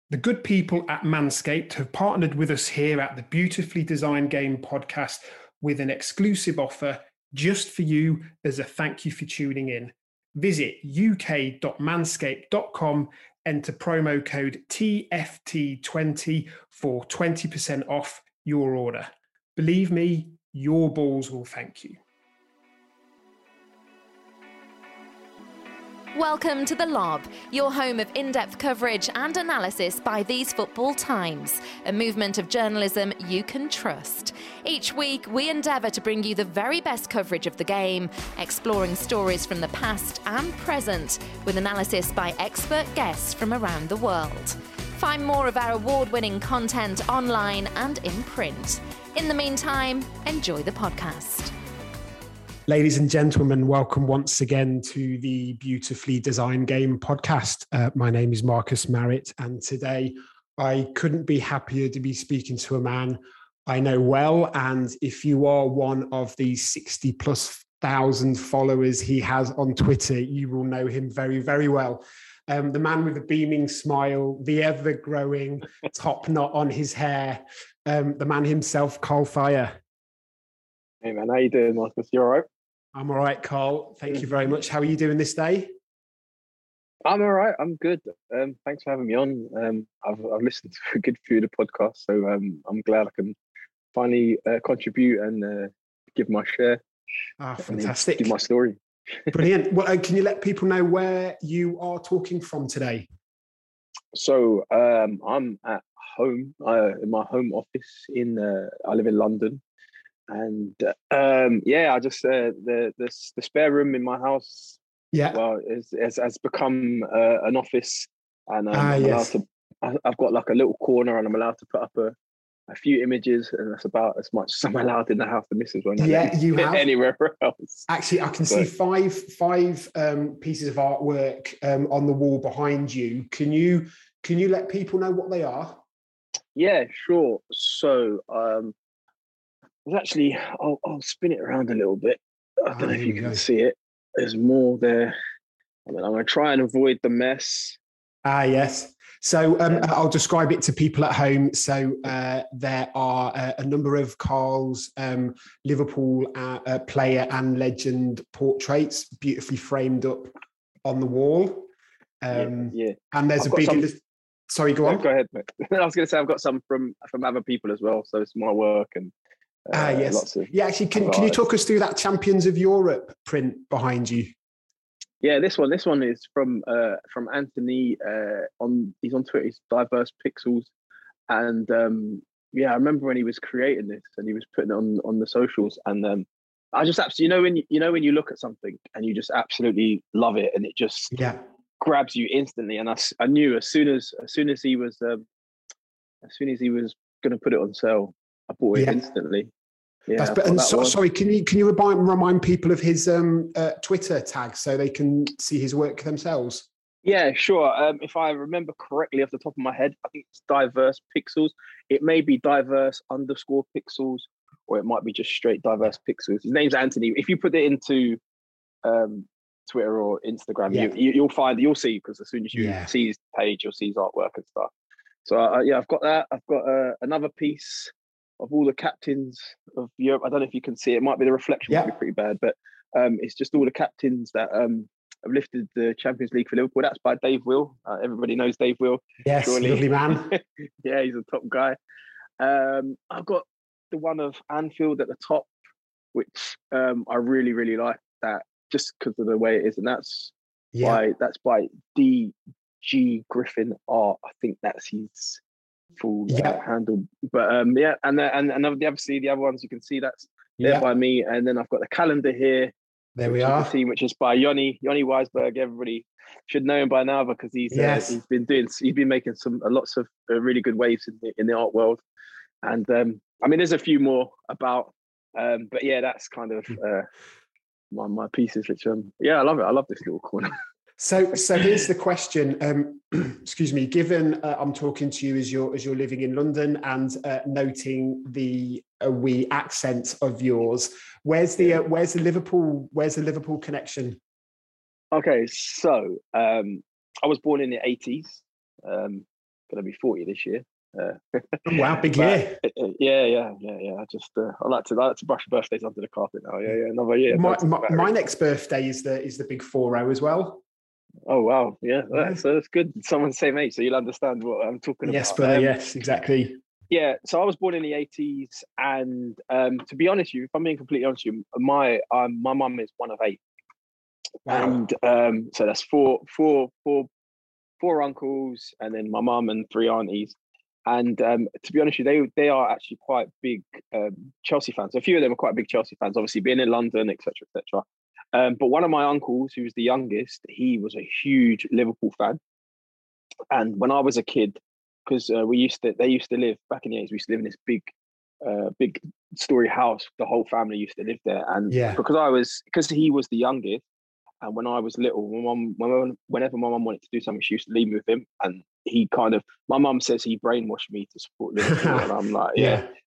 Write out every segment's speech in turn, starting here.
The good people at Manscaped have partnered with us here at the Beautifully Designed Game podcast with an exclusive offer just for you as a thank you for tuning in. Visit uk.manscaped.com, enter promo code TFT20 for 20% off your order. Believe me, your balls will thank you. Welcome to The Lob, your home of in-depth coverage and analysis by These Football Times, a movement of journalism you can trust. Each week, we endeavour to bring you the very best coverage of the game, exploring stories from the past and present, with analysis by expert guests from around the world. Find more of our award-winning content online and in print. In the meantime, enjoy the podcast. Ladies and gentlemen, welcome once again to the Beautifully Designed Game podcast. My name is Marcus Marriott, and today I couldn't be happier to be speaking to a man I know well. And if you are one of the 60,000+ followers he has on Twitter, you will know him very, very well. The man with the beaming smile, the ever-growing top knot on his hair, the man himself, Carl Fire. Hey man, how you doing, Marcus? You all right? I'm all right, Carl. Thank you very much. How are you doing this day? I'm all right. I'm good. Thanks for having me on. I've listened to a good few of the podcasts, so I'm glad I can finally contribute and give my share. Fantastic. Give my story. Brilliant. Well, can you let people know where you are talking from today? So I'm at home, in my home office I live in London. And I just the spare room in my house, has become an office, and I've got like a little corner, and I'm allowed to put up a few images, and that's about as much as I'm allowed in the house. The missus won't let me anywhere else. Actually, I can see five pieces of artwork on the wall behind you. Can you let people know what they are? Yeah, sure. So actually, I'll spin it around a little bit. I don't know if you can see it. There's more there. I'm going to try and avoid the mess. Yes. So I'll describe it to people at home. So there are a number of Carl's Liverpool player and legend portraits beautifully framed up on the wall. And there's Sorry, go on. Go ahead, mate. I was going to say I've got some from other people as well. So it's my work and yes. Actually, can you talk us through that Champions of Europe print behind you? Yeah, this one is from Anthony. He's on Twitter. He's Diverse Pixels, and I remember when he was creating this and he was putting it on the socials, and I just absolutely when you look at something and you just absolutely love it, and it just grabs you instantly. And I knew as soon as he was going to put it on sale, I bought it instantly. Yeah, sorry, can you remind people of his Twitter tag so they can see his work themselves? Yeah, sure. If I remember correctly off the top of my head, I think it's Diverse Pixels. It may be Diverse_Pixels, or it might be just straight Diverse Pixels. His name's Anthony. If you put it into Twitter or Instagram, you'll see, because as soon as you see his page, you'll see his artwork and stuff. So I've got that. I've got another piece of all the captains of Europe. I don't know if you can see it. It might be the reflection might be pretty bad, but it's just all the captains that have lifted the Champions League for Liverpool. That's by Dave Will. Everybody knows Dave Will. Yes, surely. Lovely man. Yeah, he's a top guy. I've got the one of Anfield at the top, which I really, really like that, just because of the way it is, and that's by D.G. Griffin Art. I think that's his full handle, but and obviously the other ones you can see that's there by me, and then I've got the calendar here. There we are. The team, which is by Jonny Weisberg. Everybody should know him by now because he's been making lots of really good waves in the art world, and there's a few more about, but that's kind of my pieces, which I love it. I love this little corner. So here's the question. Excuse me. Given I'm talking to you as you're living in London and noting the wee accent of yours, where's the Liverpool connection? Okay, so I was born in the 80s. gonna be 40 this year. Wow, big year. Yeah. I just I like to brush birthdays under the carpet now. Yeah, another year. My next birthday is the big 40 as well. Oh wow, yeah. So that's good. Someone's the same age, so you'll understand what I'm talking Yes, about. brother. Yes, exactly. Yeah, so I was born in the 80s, and to be honest with you, if I'm being completely honest with you, my mum is one of 8. Wow. And so that's four uncles, and then my mum and 3 aunties. And to be honest with you, they are actually quite big Chelsea fans. A few of them are quite big Chelsea fans, obviously being in London, etc., etc. But one of my uncles, who was the youngest, he was a huge Liverpool fan. And when I was a kid, because they used to live back in the 80s, we used to live in this big story house. The whole family used to live there. And because he was the youngest, and when I was little, whenever my mum wanted to do something, she used to leave me with him. And my mum says he brainwashed me to support Liverpool. And I'm like,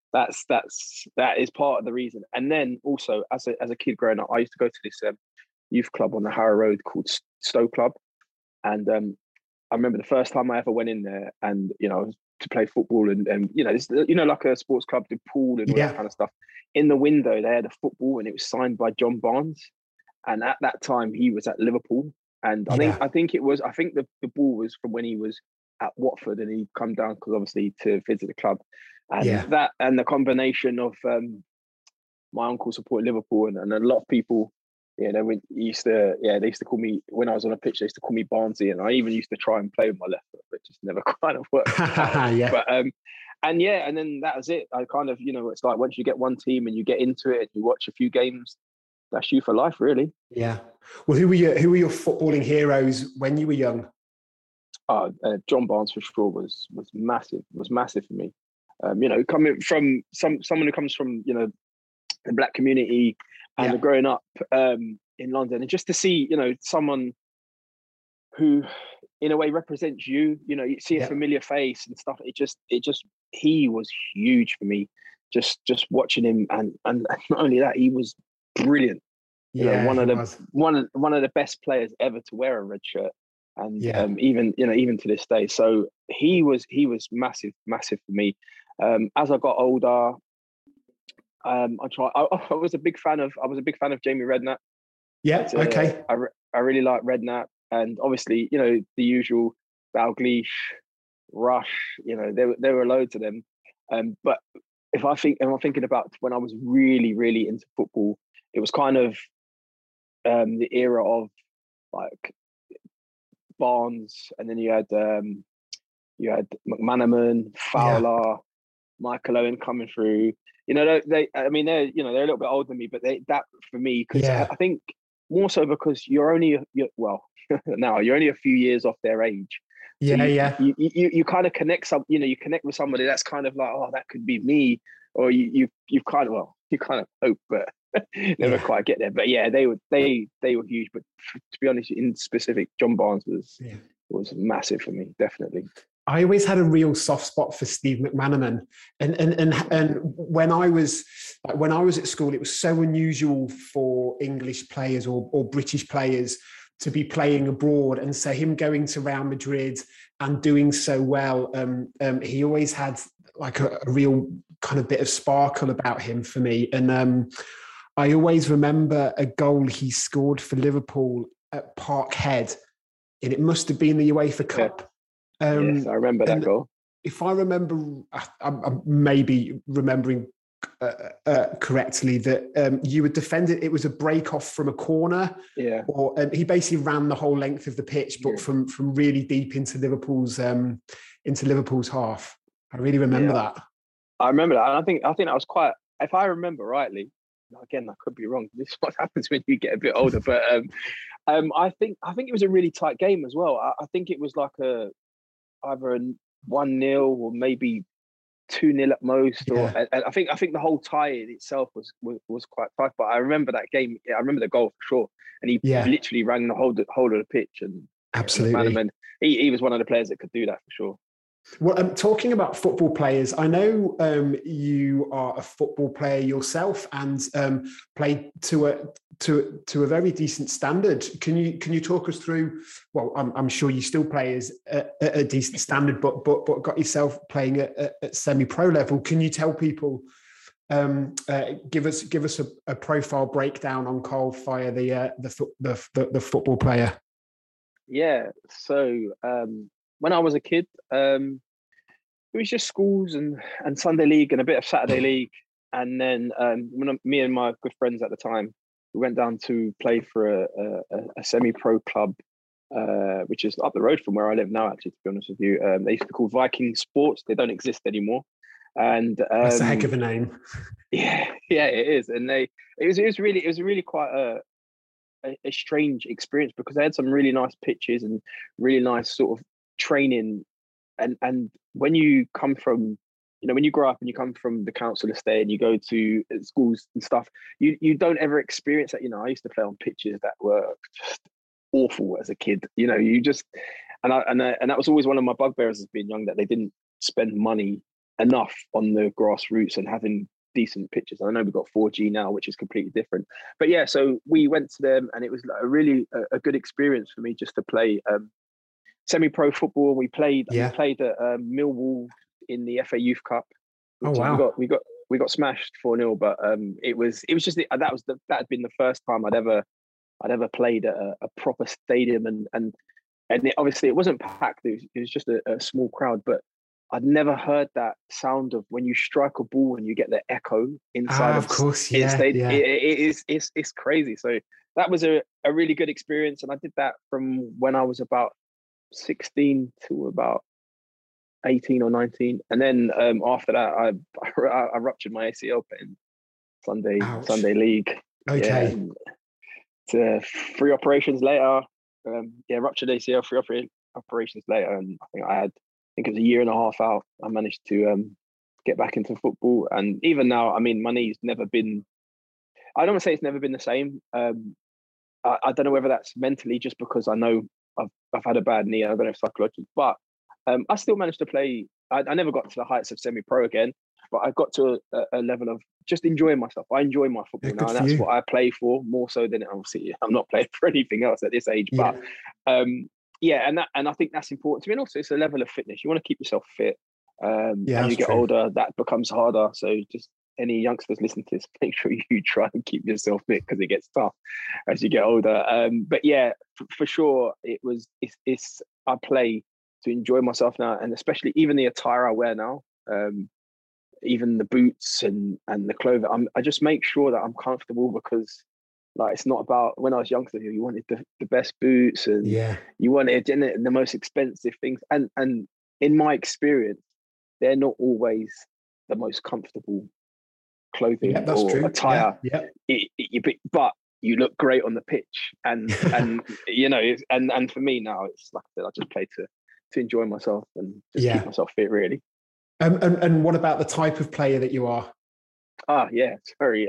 that is part of the reason. And then also as a kid growing up, I used to go to this youth club on the Harrow Road called Stowe Club. And I remember the first time I ever went in there, and to play football, and like a sports club, the pool and all that kind of stuff. In the window, they had a football, and it was signed by John Barnes. And at that time, he was at Liverpool. And I think the ball was from when he was at Watford, and he'd come down because obviously to visit the club. And that, and the combination of my uncle supported Liverpool, and a lot of people, they used to call me, when I was on a pitch, they used to call me Barnesy, and I even used to try and play with my left foot, but just never kind of worked. But and then that was it. I kind of, it's like once you get one team and you get into it and you watch a few games, that's you for life, really. Yeah. Well, who were your footballing heroes when you were young? John Barnes for sure was massive. Was massive for me. Coming from someone who comes from the Black community and growing up in London, and just to see someone who in a way represents you see a familiar face and stuff. He was huge for me. Just watching him, and not only that, he was brilliant. One of the best players ever to wear a red shirt, and even to this day. So he was massive for me. As I got older, I was a big fan of Jamie Redknapp. I really like Redknapp, and obviously the usual Dalglish, Rush. There were loads of them. But if I'm thinking about when I was really, really into football, it was kind of the era of like Barnes, and then you had McManaman, Fowler, Michael Owen coming through. They're a little bit older than me, but that for me, because I think more so because you're only a few years off their age. So you kind of connect you connect with somebody that's kind of like, oh, that could be me, or you kind of hope, but never quite get there. But they were huge. But to be honest, in specific, John Barnes was massive for me, definitely. I always had a real soft spot for Steve McManaman, and when I was at school, it was so unusual for English players or British players to be playing abroad, and so him going to Real Madrid and doing so well, he always had like a real kind of bit of sparkle about him for me. And I always remember a goal he scored for Liverpool at Parkhead, and it must have been the UEFA Cup. Yes, I remember that goal. If I remember, I'm maybe remembering correctly, that you would defend it. It was a break off from a corner. Or he basically ran the whole length of the pitch, but from really deep into Liverpool's half. I really remember that. I remember that. And I think that was quite, if I remember rightly, again, I could be wrong. This is what happens when you get a bit older. But I think it was a really tight game as well. I think it was like either a 1-0 or maybe 2-0 at most. Or I think the whole tie in itself was quite tight. But I remember that game. Yeah, I remember the goal for sure. And he literally ran the whole of the pitch. And absolutely, he was one of the players that could do that for sure. Well, talking about football players, I know you are a football player yourself and played to a very decent standard. Can you talk us through? Well, I'm sure you still play as a decent standard, but got yourself playing at semi-pro level. Can you tell people? Give us a profile breakdown on Carl Fire, the football player. Yeah. So when I was a kid, it was just schools and Sunday league and a bit of Saturday league. And then when me and my good friends at the time, we went down to play for a semi-pro club, which is up the road from where I live now, actually, to be honest with you. They used to be called Viking Sports. They don't exist anymore. And that's a heck of a name. Yeah, it is. And it was really quite a strange experience because they had some really nice pitches and really nice sort of training. And when you come from, when you grow up and you come from the council estate and you go to schools and stuff, you don't ever experience that. I used to play on pitches that were just awful as a kid. You just and that was always one of my bugbears as being young, that they didn't spend money enough on the grassroots and having decent pitches. I know we've got 4G now, which is completely different. But yeah, so we went to them, and it was a really a good experience for me just to play semi-pro football. We played at Millwall in the FA Youth Cup. Oh wow! We got smashed 4-0, but it was just that had been the first time I'd ever played at a proper stadium, and obviously it wasn't packed. It was just a small crowd, but I'd never heard that sound of when you strike a ball and you get the echo inside of course, yeah. It's crazy. So that was a really good experience, and I did that from when I was about 16 to about 18 or 19, and then after that I ruptured my ACL playing Sunday league. Okay. To 3 operations later, ruptured ACL, 3 operations later, and I think it was a year and a half out, I managed to get back into football. And even now, my knee's never been, I don't want to say it's never been the same. I don't know whether that's mentally just because I know I've had a bad knee. I don't know if psychologically, but I still managed to play. I never got to the heights of semi-pro again, but I got to a level of just enjoying myself. I enjoy my football now, and that's what I play for more so than, obviously, I'm not playing for anything else at this age, but and I think that's important to me. And also, it's a level of fitness. You want to keep yourself fit. As you get older, that becomes harder. So just any youngsters listening to this, make sure you try and keep yourself fit, because it gets tough as you get older. But yeah, for sure, it's I play to enjoy myself now, and especially even the attire I wear now, even the boots and the clothing. I just make sure that I'm comfortable, because it's not about, when I was younger, you wanted the best boots, and you wanted the most expensive things. And in my experience, they're not always the most comfortable clothing or attire. But you look great on the pitch, and and for me now, it's like I said, I just play to enjoy myself and just keep myself fit, really. And what about the type of player that you are? It's very.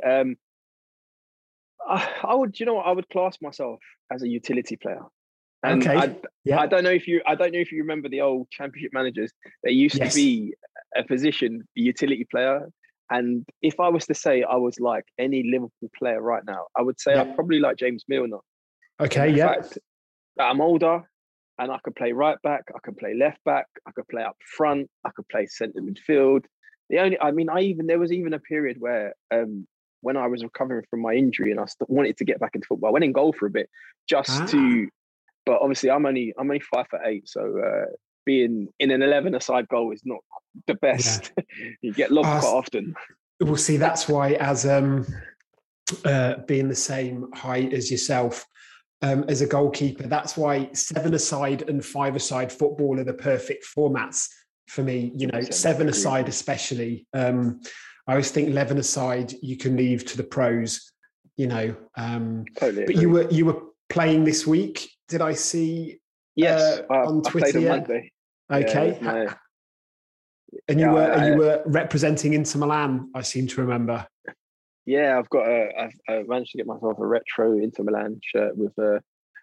I would class myself as a utility player. And I don't know if you remember the old Championship managers. There used to be a position, a utility player. And if I was to say I was like any Liverpool player right now, I would say I'm probably like James Milner. Okay, fact, I'm older, and I could play right back, I could play left back, I could play up front, I could play centre midfield. There was even a period where when I was recovering from my injury and I wanted to get back into football, I went in goal for a bit but obviously I'm only 5'8", so being in an 11-a-side goal is not the best. You get lobbed quite often. Well, see, that's why, as being the same height as yourself, as a goalkeeper, that's why 7-a-side and 5-a-side football are the perfect formats for me. 7-a-side especially. I always think 11-a-side you can leave to the pros. Totally. But you were playing this week. Did I see? Yes, on Twitter. I played on Monday. Okay. And you were representing Inter Milan, I seem to remember. Yeah, I've managed to get myself a retro Inter Milan shirt with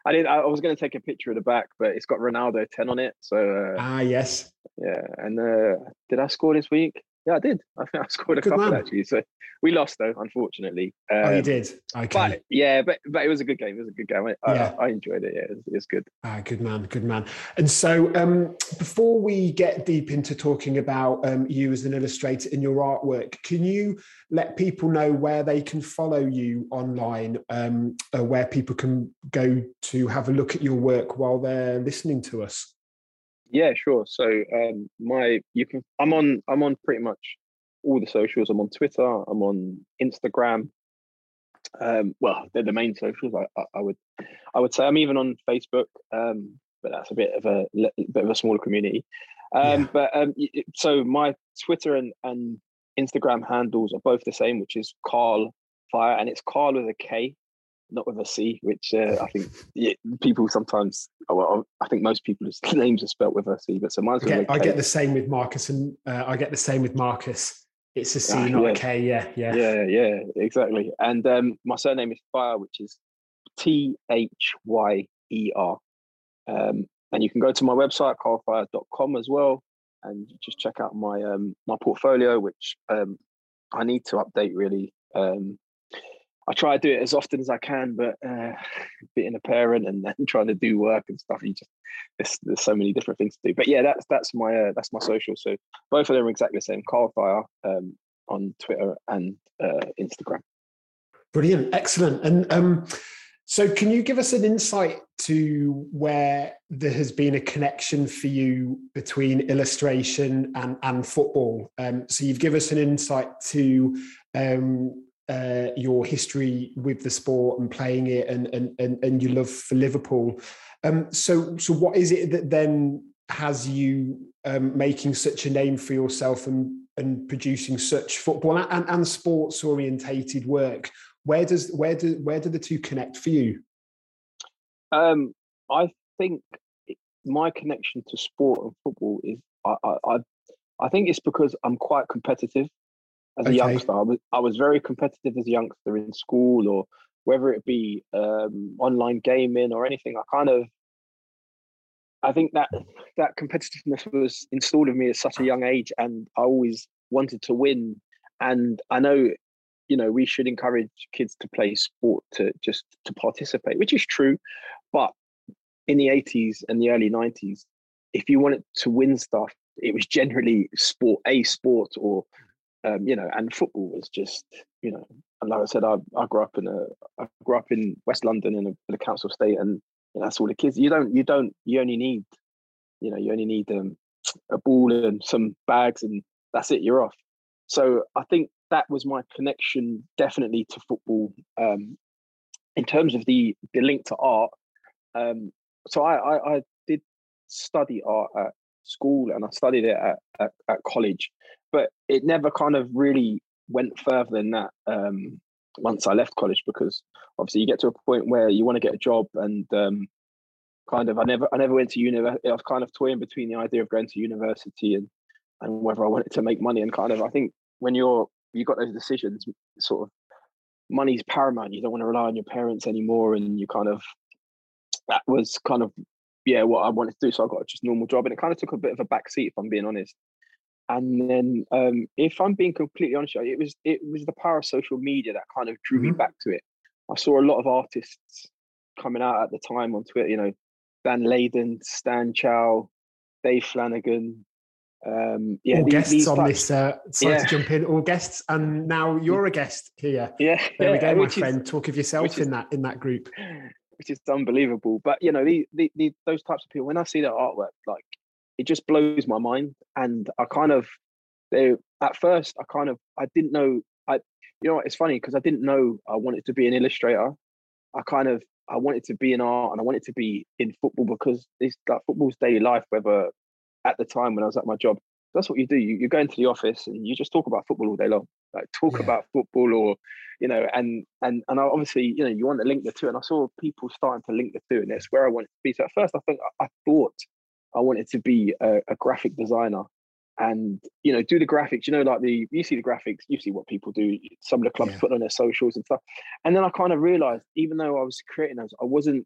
I did. I was going to take a picture of the back, but it's got Ronaldo 10 on it. So Yes. yeah. And did I score this week? Yeah, I did. I think I scored a Good couple man. actually. So we lost though, unfortunately. Oh, you did. Okay. But it was a good game. It was a good game. I enjoyed it. Yeah, it was good. Good man, good man. And so, before we get deep into talking about you as an illustrator and your artwork, can you let people know where they can follow you online, where people can go to have a look at your work while they're listening to us? Yeah, sure. So I'm on pretty much all the socials. I'm on Twitter. I'm on Instagram. Well, they're the main socials. I would say I'm even on Facebook, but that's a bit of a smaller community. So my Twitter and Instagram handles are both the same, which is Carl Fire, and it's Carl with a K, not with a C, which I think people sometimes. Well, I think most people's names are spelt with a C, but so mine's with a K. I get the same with Marcus, and I get the same with Marcus. It's a C, not a K. Yeah, exactly. And my surname is Fire, which is Thyyer. And you can go to my website, carlfire.com as well, and just check out my my portfolio, which I need to update really. I try to do it as often as I can, but being a parent and then trying to do work and stuff, there's so many different things to do. But yeah, that's my social. So both of them are exactly the same. Carl Fire on Twitter and Instagram. Brilliant, excellent. And so, can you give us an insight to where there has been a connection for you between illustration and football? So you've given us an insight to your history with the sport and playing it, and your love for Liverpool. So what is it that then has you making such a name for yourself and producing such football and sports orientated work? Where do the two connect for you? I think my connection to sport and football is I think it's because I'm quite competitive. As a youngster, I was very competitive as a youngster in school, or whether it be online gaming or anything. I think that competitiveness was installed in me at such a young age, and I always wanted to win. And I know, we should encourage kids to play sport, to participate, which is true. But in the 80s and the early 90s, if you wanted to win stuff, it was generally sport or and football was just, and like I said, I grew up in West London in a council estate, and that's all the kids. You only need a ball and some bags, and that's it. You're off. So I think that was my connection, definitely, to football. In terms of the link to art, so I did study art at school, and I studied it at college. But it never kind of really went further than that once I left college, because obviously you get to a point where you want to get a job, and I never went to university. I was kind of toying between the idea of going to university and whether I wanted to make money. And I think when you got those decisions, sort of money's paramount. You don't want to rely on your parents anymore, and that was what I wanted to do. So I got a just normal job, and it kind of took a bit of a backseat, if I'm being honest. And then, if I'm being completely honest, it was the power of social media that kind of drew me back to it. I saw a lot of artists coming out at the time on Twitter, Dan Layden, Stan Chow, Dave Flanagan. All guests on this. Sorry to jump in. All guests, and now you're a guest here. Yeah, there we go, my friend. Talk of yourself in that group, which is unbelievable. But those types of people, when I see their artwork, it just blows my mind. And at first I didn't know. It's funny because I didn't know I wanted to be an illustrator. I wanted to be in art, and I wanted to be in football, because it's like football's daily life. Whether at the time when I was at my job, that's what you do. You go into the office and you just talk about football all day long. About football, or and I obviously you want to link the two. And I saw people starting to link the two, and that's where I wanted to be. So at first I thought I wanted to be a graphic designer, and do the graphics. Like you see the graphics, you see what people do. Some of the clubs put on their socials and stuff. And then I kind of realized, even though I was creating those,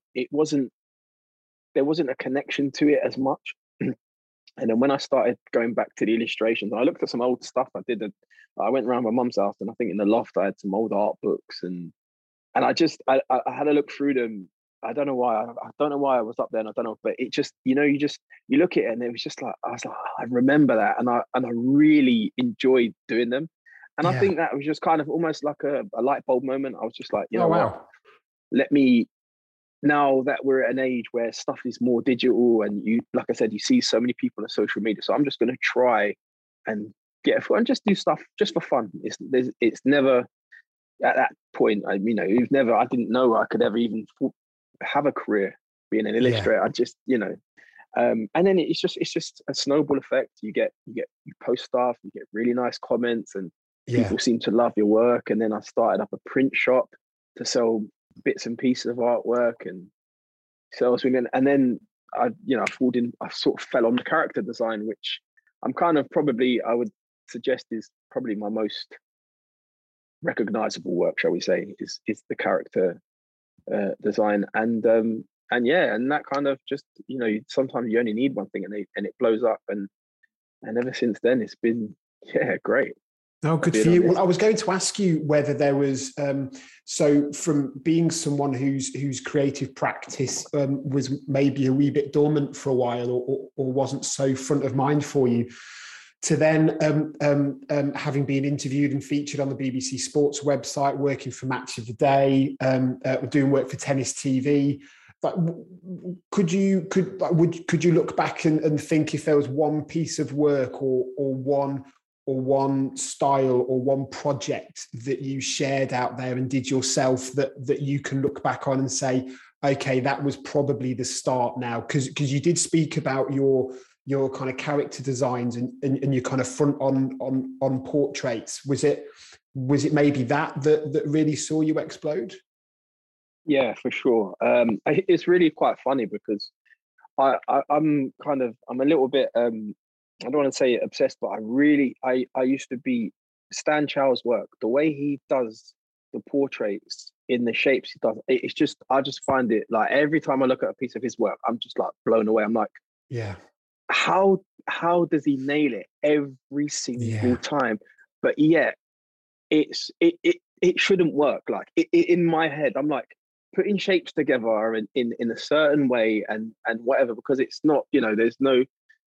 there wasn't a connection to it as much. And then when I started going back to the illustrations, I looked at some old stuff I did. I went around my mum's house, and I think in the loft I had some old art books, and I had a look through them. I don't know why. I don't know why I was up there, and I don't know. But it just, you look at it, and it was just like, I was like, I remember that, and I really enjoyed doing them. And I think that was just kind of almost like a light bulb moment. I was just like, what? Let me. Now that we're at an age where stuff is more digital, and like I said, you see so many people on social media. So I'm just going to try and and just do stuff just for fun. It's never at that point. I didn't know I could ever even have a career being an illustrator. I just, and then it's just a snowball effect. You post stuff, you get really nice comments, and people seem to love your work. And then I started up a print shop to sell bits and pieces of artwork, and so and then I sort of fell on the character design, which I'm kind of I would suggest is probably my most recognizable work, shall we say, is the character design. And that kind of just, sometimes you only need one thing and it blows up, and ever since then it's been great. Oh, good for you. Well, I was going to ask you whether there was, so from being someone whose creative practice was maybe a wee bit dormant for a while, or wasn't so front of mind for you, to then having been interviewed and featured on the BBC Sports website, working for Match of the Day, doing work for Tennis TV. Like, could you look back and think if there was one piece of work or one style or one project that you shared out there and did yourself that you can look back on and say, okay, that was probably the start now? Because you did speak about your kind of character designs and your kind of front on portraits. Was it maybe that really saw you explode? Yeah, for sure. It's really quite funny because I'm a little bit I don't want to say obsessed, but I used to be Stan Chow's work. The way he does the portraits in the shapes he does, it's just, I just find it like every time I look at a piece of his work, I'm just like blown away. I'm like, how does he nail it every single time? But yet it shouldn't work. Like in my head, I'm like putting shapes together in a certain way and whatever, because it's not, there's no,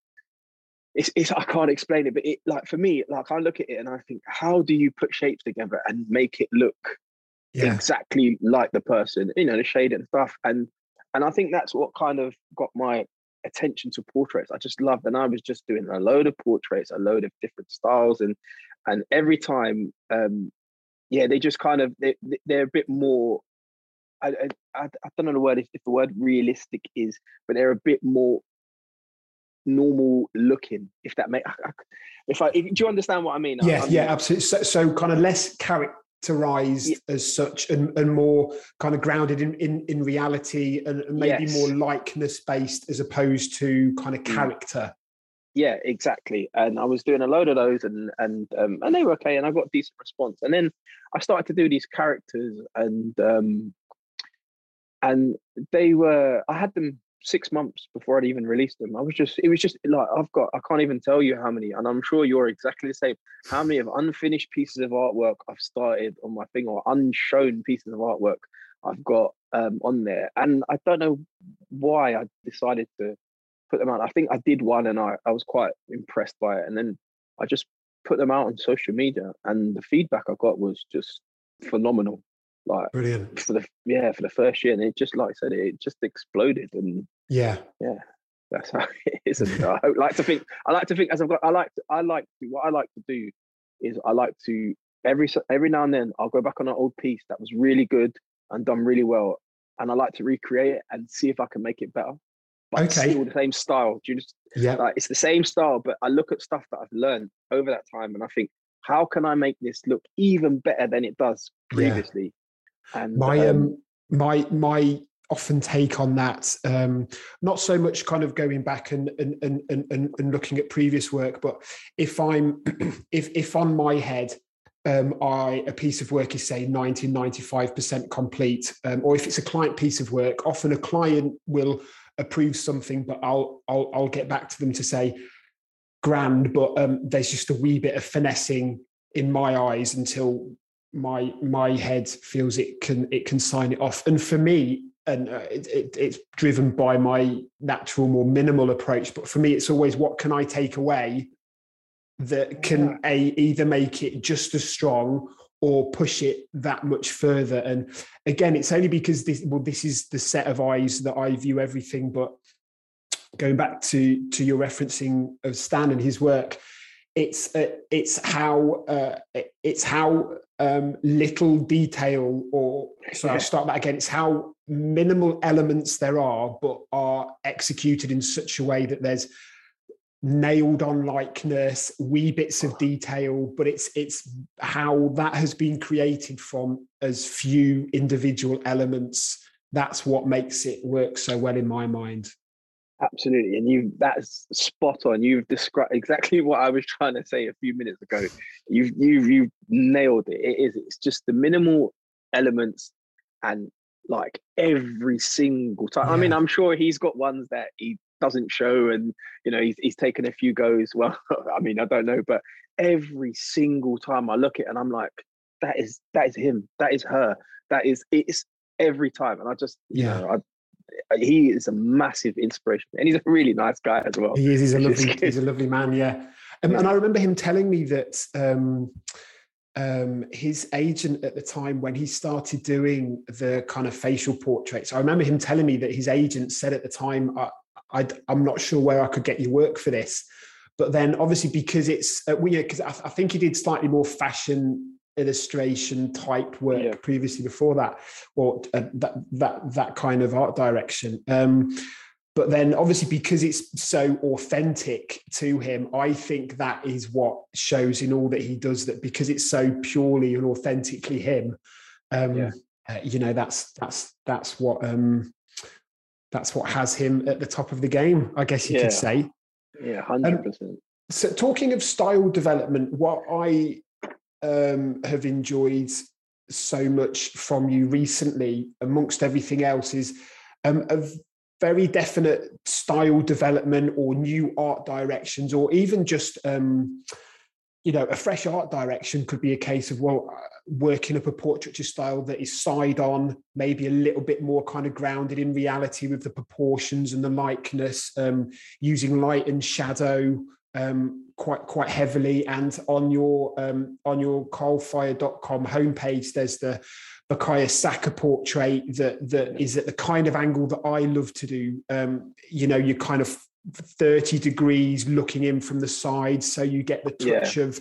it's I can't explain it, but it, like, for me, like, I look at it and I think, how do you put shapes together and make it look exactly like the person, the shade and stuff. And I think that's what kind of got my attention to portraits. I just loved, and I was just doing a load of portraits, a load of different styles, and every time, they just kind of, they're a bit more, I don't know the word, if the word realistic is, but they're a bit more normal looking, if that makes, do you understand what I mean? Absolutely. So kind of less characterized as such, and more kind of grounded in reality, and maybe more likeness based as opposed to kind of character. Yeah, exactly. And I was doing a load of those, and they were okay, and I got a decent response. And then I started to do these characters, and they were, I had them 6 months before I'd even released them. It was just like, I can't even tell you how many, and I'm sure you're exactly the same, how many of unfinished pieces of artwork I've started on my thing, or unshown pieces of artwork I've got on there. And I don't know why I decided to put them out. I think I did one and I was quite impressed by it. And then I just put them out on social media, and the feedback I got was just phenomenal. Like, brilliant for the first year, and it just, like I said, it just exploded. And that's how it is. And I like to think as what I like to do is, I like to every now and then I'll go back on an old piece that was really good and done really well, and I like to recreate it and see if I can make it better, but still the same style. Do you just, like, it's the same style, but I look at stuff that I've learned over that time and I think, how can I make this look even better than it does previously? And often take on that. Not so much kind of going back and looking at previous work, but if I'm if on my head a piece of work is say 95% complete, or if it's a client piece of work, often a client will approve something, but I'll get back to them to say grand, but there's just a wee bit of finessing in my eyes until my head feels it can sign it off. And for me, and it's driven by my natural, more minimal approach. But for me, it's always, what can I take away that can either make it just as strong or push it that much further? And again, it's only because this is the set of eyes that I view everything. But going back to your referencing of Stan and his work, it's how little detail, or so I'll start that again. It's how minimal elements there are, but are executed in such a way that there's nailed on likeness, wee bits of detail, but it's how that has been created from as few individual elements. That's what makes it work so well in my mind. Absolutely, and that's spot on. You've described exactly what I was trying to say a few minutes ago. You've nailed it. It's just the minimal elements, and like every single time. I mean, I'm sure he's got ones that he doesn't show, and he's taken a few goes. Well, I mean, I don't know, but every single time I look at it and I'm like, that is him, that is her, it's every time. And I just he is a massive inspiration, and he's a really nice guy as well. He is. He's a lovely man. Yeah. And I remember him telling me that his agent at the time, when he started doing the kind of facial portraits, I remember him telling me that his agent said at the time, I'm not sure where I could get you work for this. But then obviously, because it's because I think he did slightly more fashion illustration type work previously before that, or that kind of art direction. But then obviously, because it's so authentic to him, I think that is what shows in all that he does, that because it's so purely and authentically him, that's what has him at the top of the game, I guess you could say. Yeah, 100%. So talking of style development, what I have enjoyed so much from you recently, amongst everything else, is a very definite style development or new art directions, or even just a fresh art direction could be a case of working up a portraiture style that is side on, maybe a little bit more kind of grounded in reality with the proportions and the likeness, using light and shadow quite heavily. And on your carlfire.com homepage, there's the Bukayo Saka portrait that is at the kind of angle that I love to do. You're kind of 30 degrees looking in from the side, so you get the touch of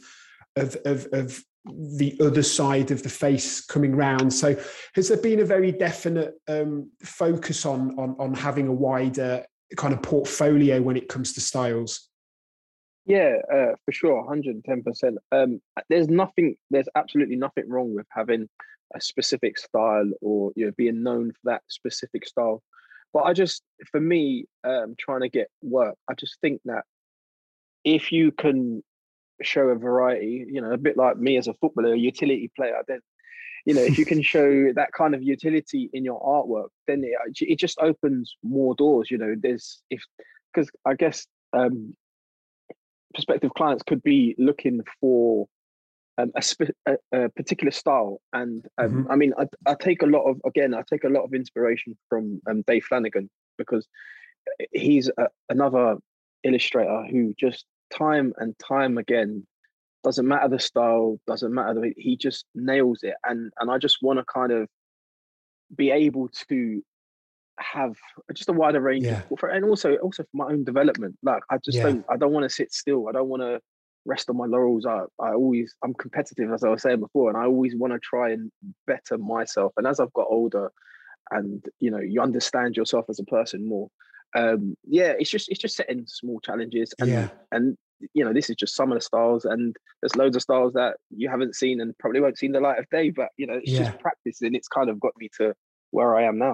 the other side of the face coming round. So has there been a very definite focus on having a wider kind of portfolio when it comes to styles? Yeah, for sure, 110%. There's absolutely nothing wrong with having a specific style, or being known for that specific style. But for me, trying to get work, I just think that if you can show a variety, a bit like me as a footballer, a utility player, then if you can show that kind of utility in your artwork, then it just opens more doors. Because I guess prospective clients could be looking for a particular style, and I mean, I take a lot of inspiration from Dave Flanagan, because he's another illustrator who just time and time again, doesn't matter the style, doesn't matter he just nails it, and I just want to kind of be able to have just a wider range and also for my own development. Like I don't want to sit still. I don't want to rest on my laurels. I'm competitive, as I was saying before, and I always want to try and better myself. And as I've got older, and you understand yourself as a person more, it's just setting small challenges, and this is just some of the styles, and there's loads of styles that you haven't seen and probably won't see the light of day, but it's just practice, and it's kind of got me to where I am now.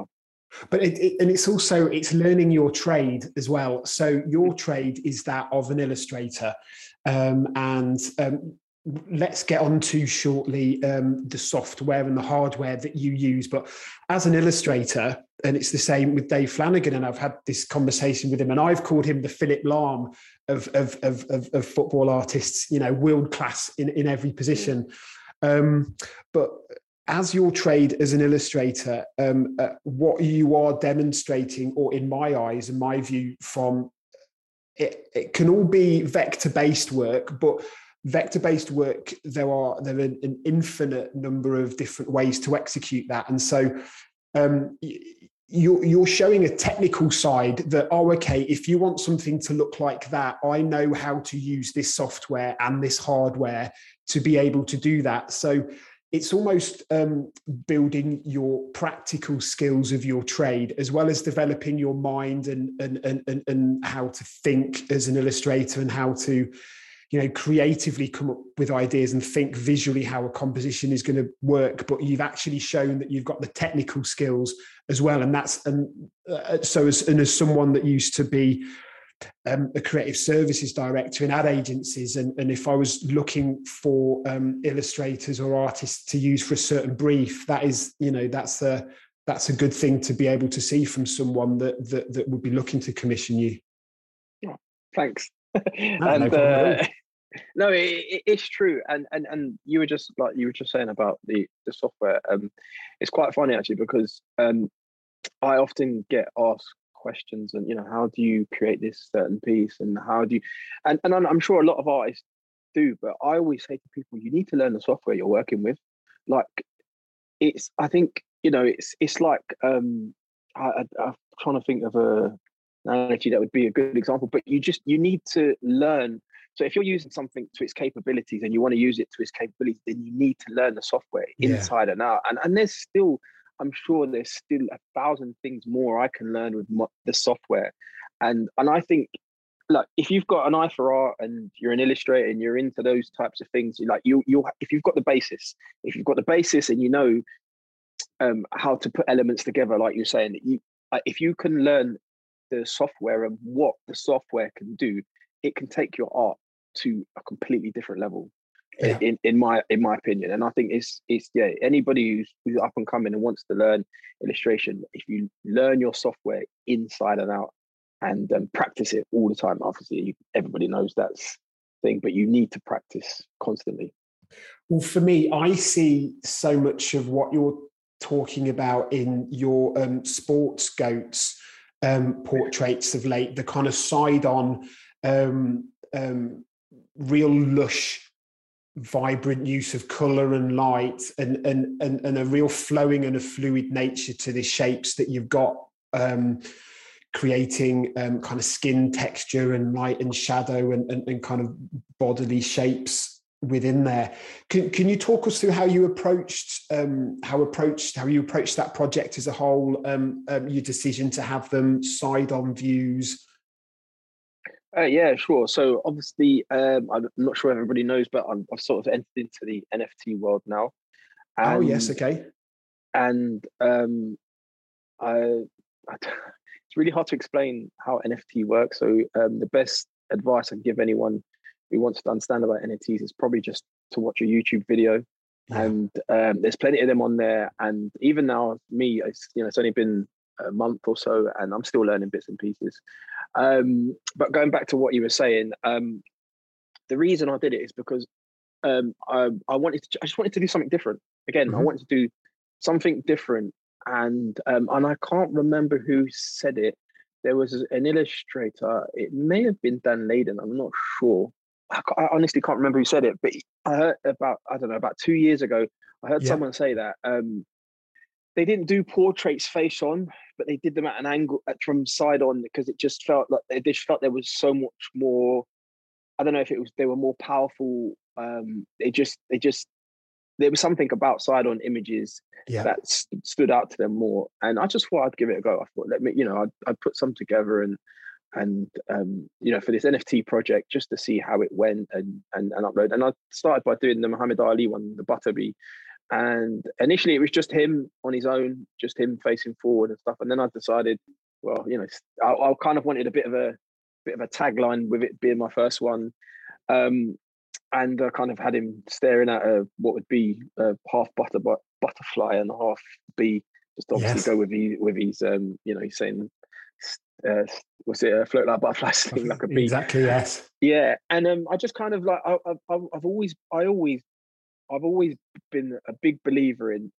But and it's also, it's learning your trade as well. So your trade is that of an illustrator, and let's get on to shortly the software and the hardware that you use. But as an illustrator, and it's the same with Dave Flanagan, and I've had this conversation with him, and I've called him the Philip Lahm of football artists, world class in every position. But as your trade as an illustrator, what you are demonstrating, or in my eyes and my view, from it can all be vector-based work, but vector-based work, there are an infinite number of different ways to execute that. And so you're showing a technical side that, okay, if you want something to look like that, I know how to use this software and this hardware to be able to do that. So it's almost building your practical skills of your trade, as well as developing your mind and how to think as an illustrator, and how to, creatively come up with ideas and think visually how a composition is going to work. But you've actually shown that you've got the technical skills as well. And so as someone that used to be a creative services director in ad agencies, and if I was looking for illustrators or artists to use for a certain brief, that is, that's a good thing to be able to see from someone that would be looking to commission you. Oh, thanks. No, it's true, and you were just saying about the software. It's quite funny actually, because I often get asked questions, and how do you create this certain piece, and how do you, and I'm sure a lot of artists do, but I always say to people, you need to learn the software you're working with. Like, I think it's like I'm trying to think of an analogy that would be a good example, but you need to learn. So if you're using something to its capabilities and you want to use it to its capabilities, then you need to learn the software inside and out. And I'm sure there's still 1,000 things more I can learn with the software. And I think, like, if you've got an eye for art and you're an illustrator and you're into those types of things, if you've got the basis, and how to put elements together, like you're saying, if you can learn the software and what the software can do, it can take your art to a completely different level, in my opinion. And I think it's anybody who's up and coming and wants to learn illustration, if you learn your software inside and out and practice it all the time, obviously everybody knows that's the thing, but you need to practice constantly. Well, for me, I see so much of what you're talking about in your sports goats portraits of late, the kind of side on real lush, vibrant use of color and light, and a real flowing and a fluid nature to the shapes that you've got, creating kind of skin texture and light and shadow and kind of bodily shapes within there. Can you talk us through how you approached that project as a whole, your decision to have them side on views? Yeah, sure. So obviously, I'm not sure everybody knows, but I've sort of entered into the NFT world now. Oh yes, okay. And it's really hard to explain how NFT works. So the best advice I can give anyone who wants to understand about NFTs is probably just to watch a YouTube video. Yeah. And there's plenty of them on there. And even now, it's only been a month or so, and I'm still learning bits and pieces. But going back to what you were saying, the reason I did it is because I just wanted to do something different. Again, I wanted to do something different, and I can't remember who said it. There was an illustrator. It may have been Dan Layden. I'm not sure. I honestly can't remember who said it, but I heard about 2 years ago, I heard someone say that they didn't do portraits face on, but they did them at an angle from side on, because it just felt like they just felt there was so much more. I don't know if they were more powerful. There was something about side on images that stood out to them more. And I just thought I'd give it a go. I thought, I'd put some together and for this NFT project, just to see how it went and upload. And I started by doing the Muhammad Ali one, the Butterbee. And initially it was just him on his own, just him facing forward and stuff. And then I decided, well, I kind of wanted a bit of a tagline with it being my first one. And I kind of had him staring at what would be a half butterfly and half bee, just obviously go with his he's saying, what's it, float like a butterfly, sting like a bee. Exactly, yes. Yeah, and I just kind of like I've always been a big believer in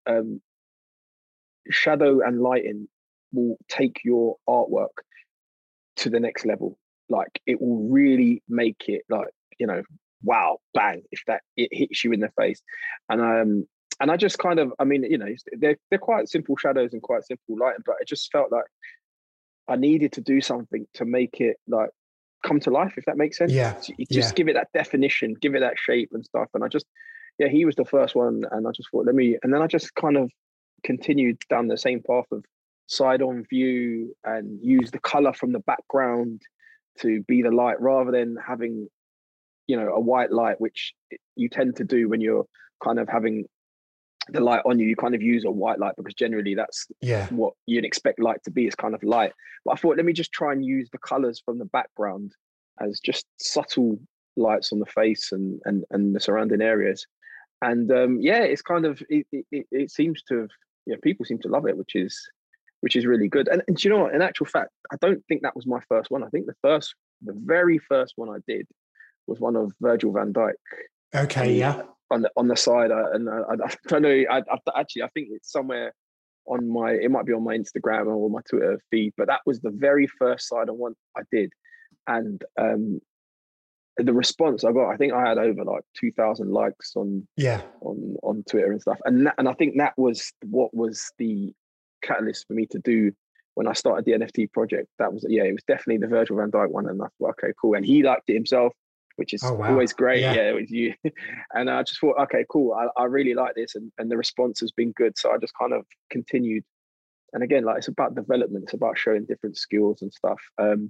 shadow and lighting will take your artwork to the next level. Like it will really make it like, wow, bang, if that it hits you in the face. And I just kind of, I mean, they're quite simple shadows and quite simple lighting, but it just felt like I needed to do something to make it like come to life, if that makes sense. Yeah. So just give it that definition, give it that shape and stuff. And I just, he was the first one, and I just thought, and then I just kind of continued down the same path of side on view and use the color from the background to be the light, rather than having a white light, which you tend to do when you're kind of having the light on you. You kind of use a white light because generally that's what you'd expect light to be, is kind of light. But I thought, let me just try and use the colors from the background as just subtle lights on the face and the surrounding areas. And it's kind of it seems to have, people seem to love it, which is really good. And do you know what, in actual fact, I don't think that was my first one. I think the very first one I did was one of Virgil van Dijk. Okay, yeah. On the side, I don't know. I think it's somewhere on it might be on my Instagram or my Twitter feed, but that was the very first side on one I did, and the response I got, I think I had over like 2,000 likes on Twitter and stuff, and I think that was what was the catalyst for me to do when I started the NFT project. That was it was definitely the Virgil van Dijk one, and I thought, okay, cool, and he liked it himself, which is always great. Yeah, it was you. And I just thought, okay, cool, I really like this, and the response has been good, so I just kind of continued. And again, like, it's about development, it's about showing different skills and stuff.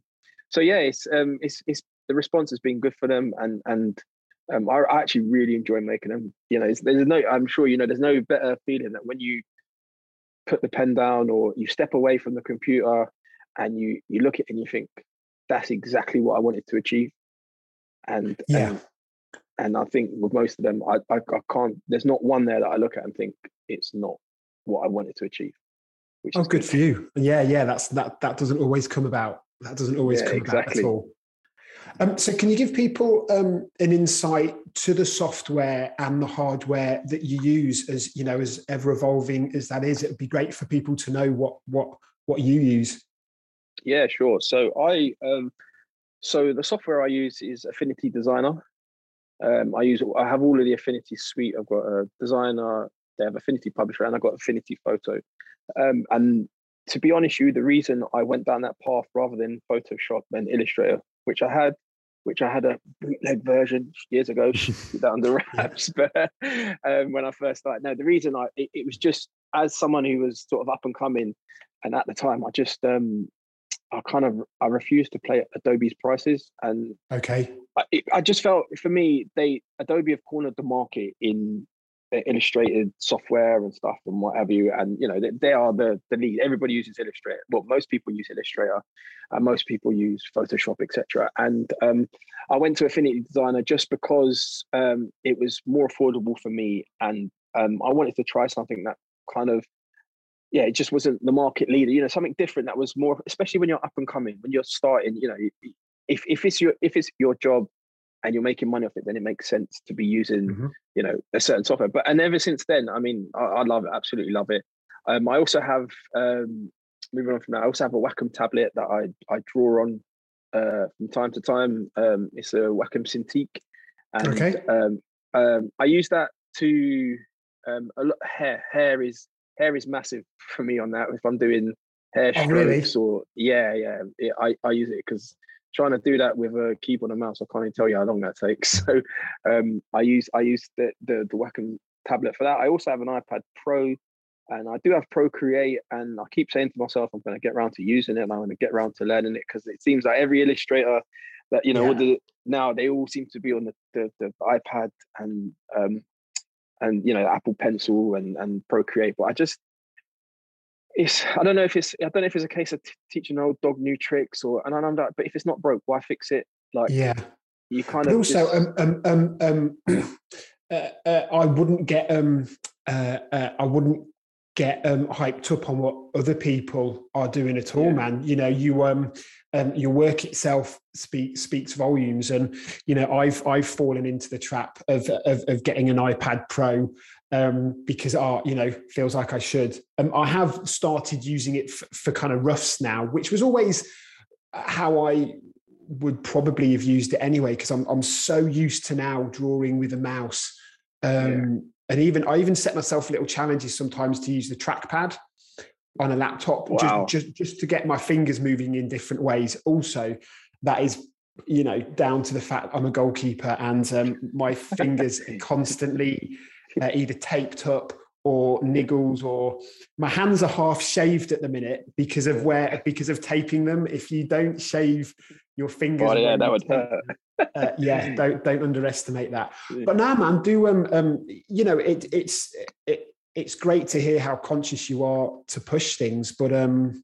It's the response has been good for them, and I actually really enjoy making them. There's no, I'm sure there's no better feeling than when you put the pen down or you step away from the computer and you look at it and you think, that's exactly what I wanted to achieve. And I think with most of them, I can't. There's not one there that I look at and think it's not what I wanted to achieve. Which is good for you. Yeah. That doesn't always come about. That doesn't always come about at all. So can you give people an insight to the software and the hardware that you use, as as ever evolving as that is? It would be great for people to know what you use. Yeah, sure. So so the software I use is Affinity Designer. I have all of the Affinity suite. I've got a Designer, they have Affinity Publisher, and I've got Affinity Photo. And to be honest with you, the reason I went down that path rather than Photoshop and Illustrator, which I had a bootleg version years ago, keep that under wraps. But when I first started, no, the reason it was just as someone who was sort of up and coming, and at the time I just I refused to play Adobe's prices, and I just felt, for me, Adobe have cornered the market in illustrated software and stuff and what have you, and they are the lead. Everybody uses Illustrator. Well, most people use Illustrator, and most people use Photoshop, etc. And I went to Affinity Designer just because it was more affordable for me, and I wanted to try something that kind of, it just wasn't the market leader. Something different that was more, especially when you're up and coming, when you're starting. If it's your job and you're making money off it, then it makes sense to be using, a certain software. And ever since then, I mean, I love it, absolutely love it. I also have, moving on from that, I also have a Wacom tablet that I draw on from time to time. It's a Wacom Cintiq. And I use that to, a lot. Hair is massive for me on that. If I'm doing hair strokes or I use it, because trying to do that with a keyboard and mouse, I can't even tell you how long that takes. So I use the Wacom tablet for that. I also have an iPad Pro, and I do have Procreate, and I keep saying to myself, I'm going to get around to using it, and I'm going to get around to learning it, because it seems like every illustrator that now they all seem to be on the iPad, and and Apple Pencil and Procreate. But I don't know if it's a case of teaching an old dog new tricks, and I'm like, but if it's not broke, why fix it? Like, yeah, you kind but of also I wouldn't get hyped up on what other people are doing at all, man. Your work itself speaks volumes, and I've fallen into the trap of getting an iPad Pro because feels like I should. I have started using it for kind of roughs now, which was always how I would probably have used it anyway, because I'm so used to now drawing with a mouse. And I even set myself little challenges sometimes to use the trackpad on a laptop. Wow. just to get my fingers moving in different ways. Also, that is down to the fact I'm a goalkeeper, and my fingers are constantly either taped up or niggles, or my hands are half shaved at the minute because of taping them. If you don't shave your fingers, that would hurt. Don't underestimate that. But now, man, it's great to hear how conscious you are to push things, but and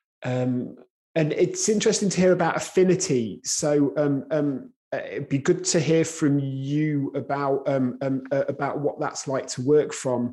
it's interesting to hear about Affinity. So it'd be good to hear from you about what that's like to work from,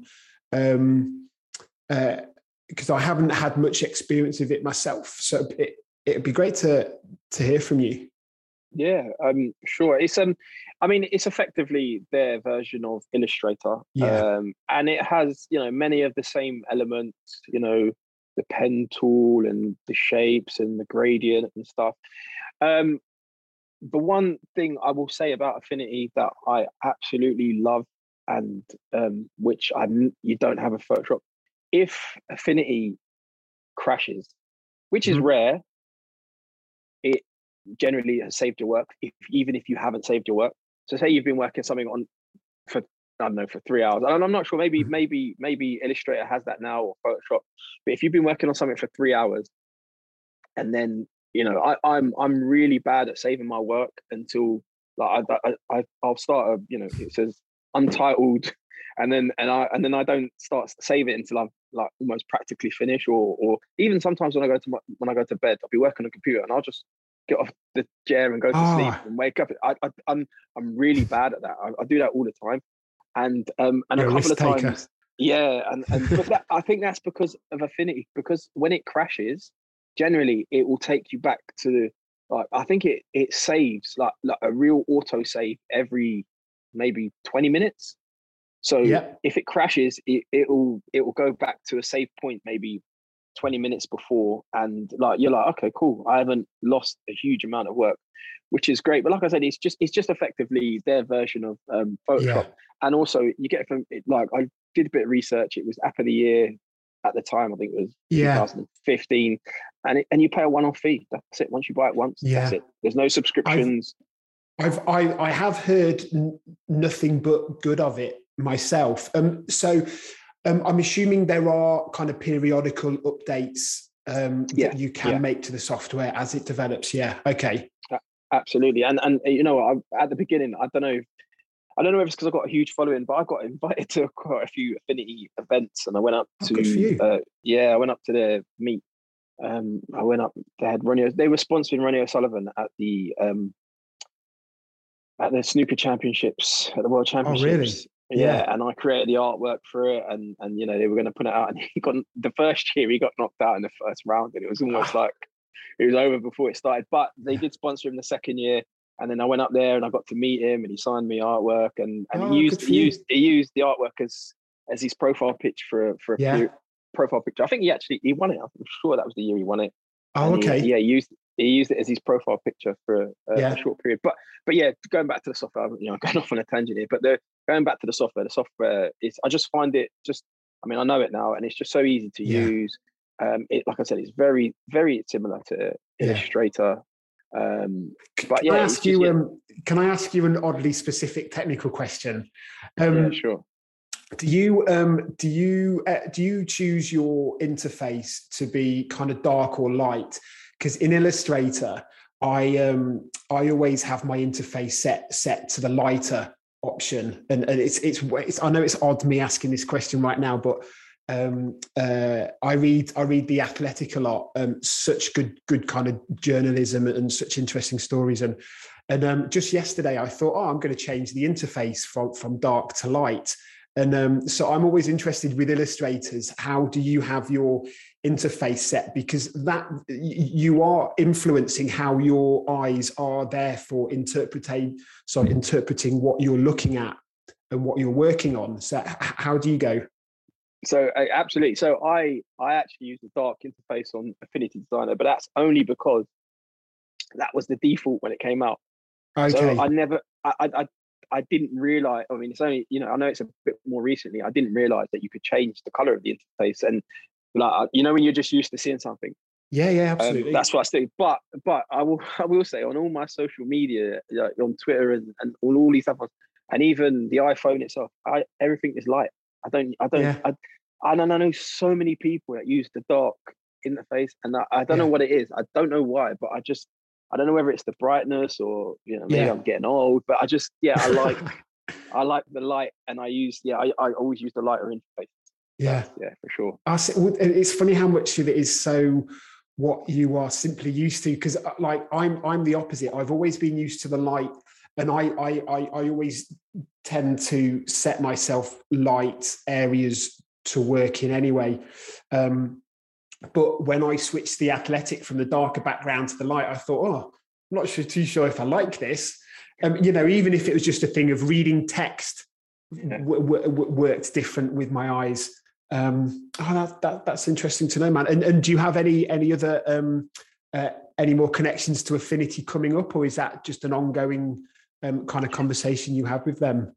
because I haven't had much experience of it myself. So it'd be great to hear from you. Yeah, sure. It's it's effectively their version of Illustrator. Yeah. And it has, many of the same elements, the pen tool and the shapes and the gradient and stuff. The one thing I will say about Affinity that I absolutely love, and which you don't have a Photoshop, if Affinity crashes, which is rare, it generally has saved your work, even if you haven't saved your work. So say you've been working something on for 3 hours, and I'm not sure, maybe Illustrator has that now, or Photoshop, but if you've been working on something for 3 hours, and then I'm really bad at saving my work until I'll start it says untitled, and then I don't start save it until I've almost practically finished, or even sometimes when I go to bed, I'll be working on a computer and I'll just get off the chair and go to sleep and wake up. I'm really bad at that. I do that all the time, and a couple of times, but I think that's because of Affinity, because when it crashes, generally it will take you back to I think it saves like a real auto save every maybe 20 minutes. So if it crashes, it will go back to a save point maybe 20 minutes before, and you're like, okay, cool, I haven't lost a huge amount of work, which is great. But like I said, it's just effectively their version of Photoshop. And also you get from I did a bit of research. It was App of the Year at the time. I think it was 2015, and you pay a one-off fee. That's it. Once you buy it once, that's it. There's no subscriptions. I have heard nothing but good of it myself. So I'm assuming there are kind of periodical updates that you can make to the software as it develops. Yeah. Okay. Absolutely. And at the beginning, I don't know if it's because I've got a huge following, but I got invited to quite a few Affinity events, and I went up I went up to their meet. I went up. They were sponsoring Ronnie O'Sullivan at the snooker championships, at the World Championships. Oh, really? Yeah, and I created the artwork for it, and they were going to put it out, and he got knocked out in the first round, and it was almost like it was over before it started. But they did sponsor him the second year, and then I went up there and I got to meet him, and he signed me artwork, and he used the artwork as his profile picture for a profile picture. I think he won it. I'm sure that was the year he won it. Oh, and okay. He used it as his profile picture for a short period. But going back to the software, going off on a tangent here, but going back to the software is, I just find it I know it now, and it's just so easy to use. Like I said, it's very, very similar to Illustrator. Can I ask you an oddly specific technical question? Sure. Do you choose your interface to be kind of dark or light? Because in Illustrator, I always have my interface set to the lighter option, and it's I know it's odd me asking this question right now, but I read The Athletic a lot. Such good kind of journalism and such interesting stories. And just yesterday, I thought, I'm going to change the interface from dark to light. And so I'm always interested with illustrators. How do you have your interface set? Because that you are influencing how your eyes are therefore interpreting what you're looking at and what you're working on. So how do you go? So absolutely. So I actually use the dark interface on Affinity Designer, but that's only because that was the default when it came out. Okay. So I didn't realize. I mean, it's only, I know it's a bit more recently. I didn't realize that you could change the color of the interface, and like when you're just used to seeing something. Yeah, absolutely. That's what I say. But I will say on all my social media, on Twitter and all these stuff, and even the iPhone itself, everything is light. I know so many people that use the dark interface, and I don't know what it is. I don't know why, but I don't know whether it's the brightness or maybe I'm getting old. But I like the light, and I always use the lighter interface. Yeah, for sure. It's funny how much of it is so what you are simply used to, because like I'm the opposite. I've always been used to the light. And I always tend to set myself light areas to work in anyway. But when I switched The Athletic from the darker background to the light, I thought, I'm not too sure if I like this. Even if it was just a thing of reading text, worked different with my eyes. That's interesting to know, man. And do you have any other any more connections to Affinity coming up, or is that just an ongoing kind of conversation you have with them?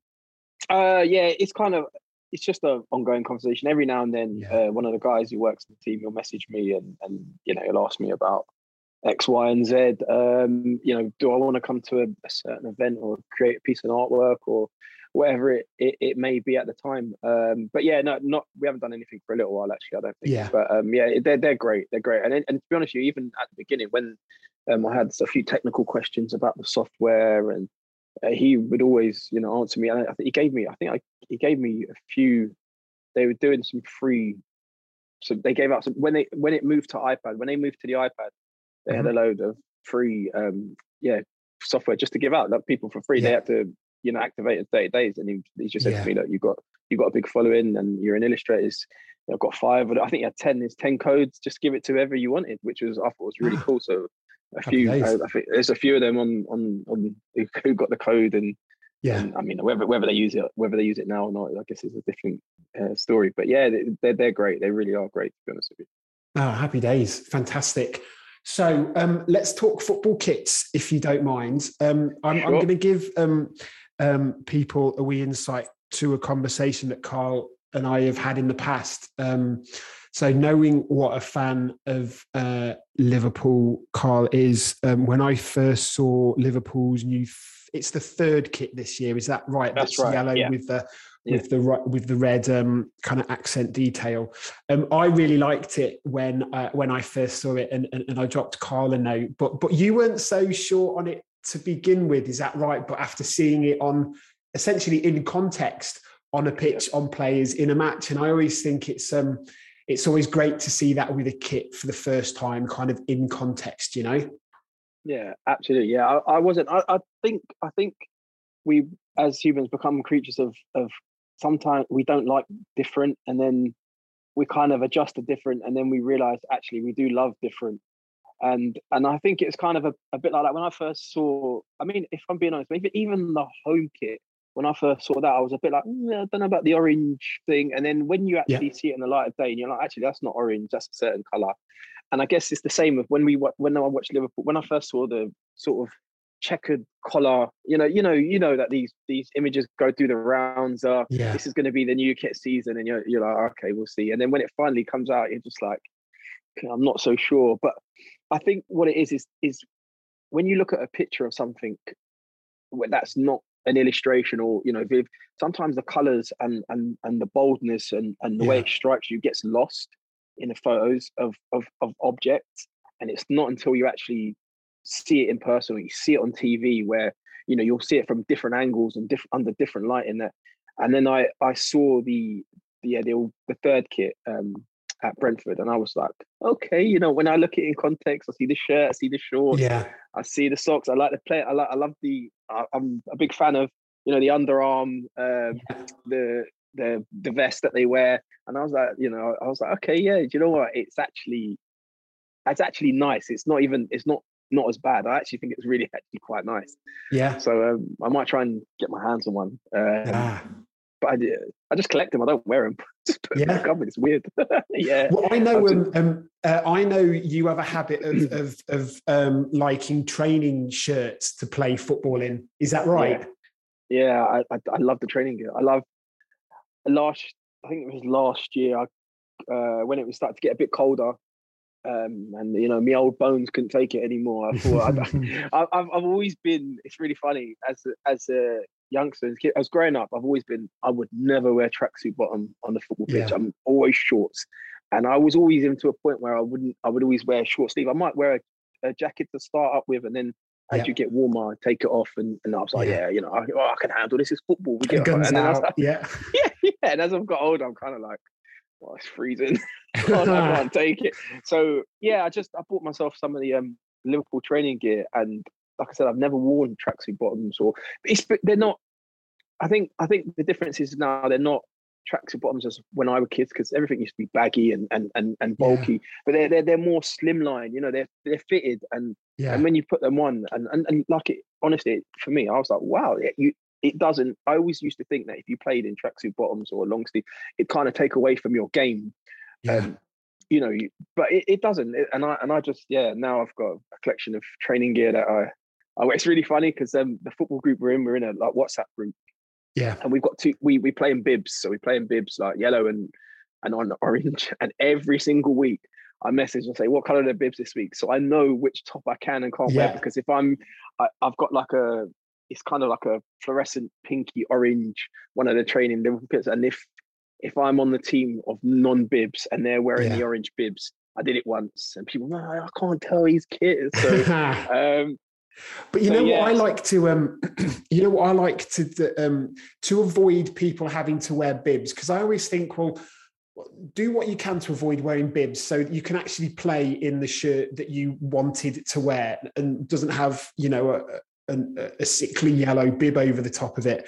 It's just an ongoing conversation. Every now and then, one of the guys who works in the team will message me and he'll ask me about X, Y, and Z. Do I want to come to a certain event or create a piece of artwork or whatever it may be at the time. But we haven't done anything for a little while actually. I don't think. Yeah. But they're great. They're great. And to be honest with you, even at the beginning when I had a few technical questions about the software, and he would always answer me. And I think he gave me a few. They were doing some free. So they gave out some when it moved to iPad. When they moved to the iPad, they had a load of free software just to give out like people for free. They had to activate in 30 days, and he just said to me, look, you've got a big following and you're an illustrator. I've got 5, I think you had 10. There's 10 codes. Just give it to whoever you wanted, which I thought was really cool. So I think there's a few of them on who got the code, and I mean whether they use it now or not, I guess is a different story. But they're great. They really are great, to be honest with you. Oh, happy days. Fantastic. So let's talk football kits, if you don't mind. I'm going to give people a wee insight to a conversation that Carl and I have had in the past. So knowing what a fan of Liverpool Carl is, when I first saw Liverpool's new, it's the 3rd kit this year. Is that right? That's right. Yellow with the red kind of accent detail. I really liked it when I first saw it, and I dropped Carl a note. But you weren't so sure on it to begin with, is that right? But after seeing it on essentially in context on a pitch, on players in a match, and I always think it's always great to see that with a kit for the first time, kind of in context, Yeah, absolutely. Yeah, I wasn't. I think we as humans become creatures of sometimes we don't like different, and then we kind of adjust to different, and then we realize actually we do love different. And I think it's kind of a bit like that when I first saw. I mean, if I'm being honest, maybe even the home kit. When I first saw that, I was a bit like, I don't know about the orange thing. And then when you actually see it in the light of day, and you're like, actually, that's not orange, that's a certain color. And I guess it's the same with when I watched Liverpool. When I first saw the sort of checkered collar, you know that these images go through the rounds. This is going to be the new kit season, and you're like, okay, we'll see. And then when it finally comes out, you're just like, I'm not so sure. But I think what it is when you look at a picture of something that's not an illustration, or sometimes the colors and the boldness and the way it strikes you gets lost in the photos of objects, and it's not until you actually see it in person or you see it on TV where you'll see it from different angles and under different light in there. And then I saw the third kit at Brentford, and I was like, okay, when I look at it in context, I see the shirt, I see the shorts, I see the socks. I like the play. I love I'm a big fan of the underarm, the vest that they wear, and I was like, okay, yeah. Do you know what? It's actually nice. It's not as bad. I actually think it's really actually quite nice. Yeah. So I might try and get my hands on one. But I just collect them. I don't wear them. Just put them back up. It's weird. Yeah. Well, I know you have a habit of liking training shirts to play football in. Is that right? Yeah. I love the training gear. I think it was last year when it was starting to get a bit colder. And my old bones couldn't take it anymore. I thought I've always been. It's really funny as a youngster, as a kid, I was growing up. I would never wear tracksuit bottom on the football pitch. I'm always shorts, and I was always even to a point where I would always wear short sleeve. I might wear a jacket to start up with, and then as you get warmer, I take it off, and I was like, I can handle this. It's football. We get guns out. Yeah. And as I've got older, I'm kind of like, well, it's freezing. I can't take it. So I bought myself some of the Liverpool training gear, and like I said, I've never worn tracksuit bottoms, they're not. I think the difference is now they're not tracksuit bottoms as when I was kids, because everything used to be baggy and bulky, but they're more slimline. They're fitted, and when you put them on, and like it, honestly, for me, I was like, wow, it doesn't. I always used to think that if you played in tracksuit bottoms or long sleeve, it kind of take away from your game. But it doesn't. And I just now I've got a collection of training gear that I it's really funny because the football group we're in a like WhatsApp group. Yeah. And we've got we play in bibs. So we play in bibs like yellow and on orange. And every single week I message and say, what colour are the bibs this week? So I know which top I can and can't wear, because if I've got like it's kind of like a fluorescent pinky orange, one of the training Liverpool kits. And if I'm on the team of non-bibs and they're wearing the orange bibs, I did it once and people, I can't tell his kit. So, but what I like to avoid people having to wear bibs, because I always think, well, do what you can to avoid wearing bibs so you can actually play in the shirt that you wanted to wear and doesn't have, a sickly yellow bib over the top of it.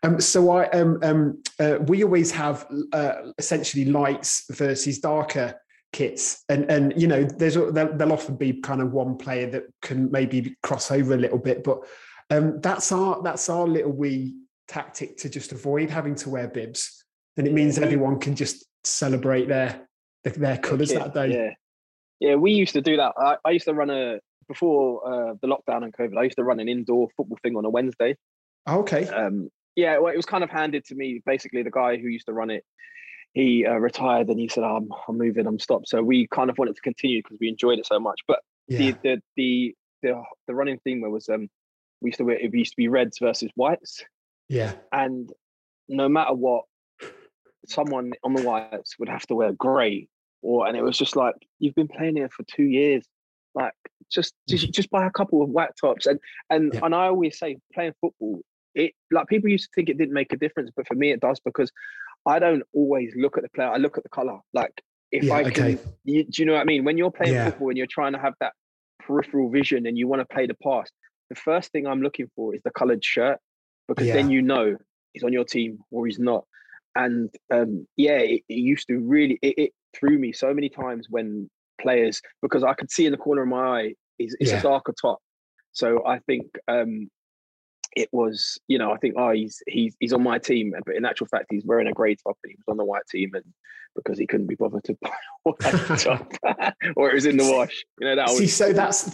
We always have essentially lights versus darker kits, and there'll often be kind of one player that can maybe cross over a little bit, but that's our little wee tactic to just avoid having to wear bibs, and it means everyone can just celebrate their colours that day. Yeah, we used to do that. I used to run before the lockdown and COVID, I used to run an indoor football thing on a Wednesday. Okay. Well, it was kind of handed to me. Basically, the guy who used to run it, he retired, and he said, I'm moving, I'm stopped. So we kind of wanted to continue because we enjoyed it so much. But the running theme was we used to be reds versus whites. Yeah. And no matter what, someone on the whites would have to wear grey, and it was just like, you've been playing here for 2 years. Like just buy a couple of white tops, and I always say, playing football, it, like, people used to think it didn't make a difference, but for me it does, because I don't always look at the player, I look at the colour. Like if I can, do you know what I mean? When you're playing football and you're trying to have that peripheral vision and you want to play the pass, the first thing I'm looking for is the coloured shirt, because then he's on your team or he's not. And it used to really it threw me so many times when players, because I could see in the corner of my eye it's a darker top. So I think it was, I think, he's on my team, but in actual fact he's wearing a grey top and he was on the white team, and because he couldn't be bothered to buy a white top or it was in the wash. So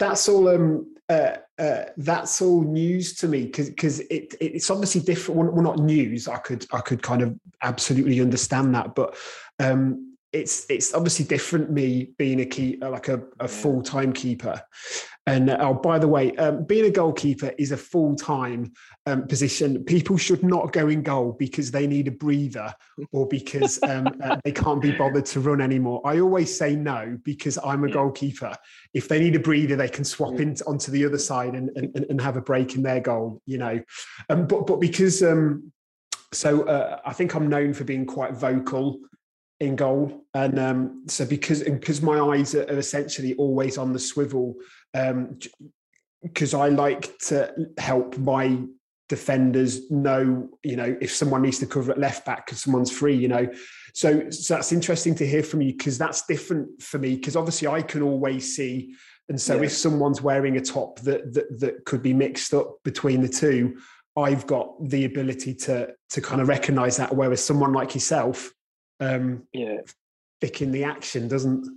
that's all news to me, because it's obviously different. Well, not news. I could kind of absolutely understand that, but it's obviously different, me being a full-time keeper. And by the way, being a goalkeeper is a full-time position. People should not go in goal because they need a breather or because they can't be bothered to run anymore. I always say no because I'm a goalkeeper. If they need a breather, they can swap onto the other side and have a break in their goal, But because I think I'm known for being quite vocal in goal, and so because my eyes are essentially always on the swivel, because I like to help my defenders know, if someone needs to cover at left back because someone's free, so that's interesting to hear from you, because that's different for me, because obviously I can always see, and so if someone's wearing a top that could be mixed up between the two, I've got the ability to kind of recognize that, whereas someone like yourself, thick in the action doesn't.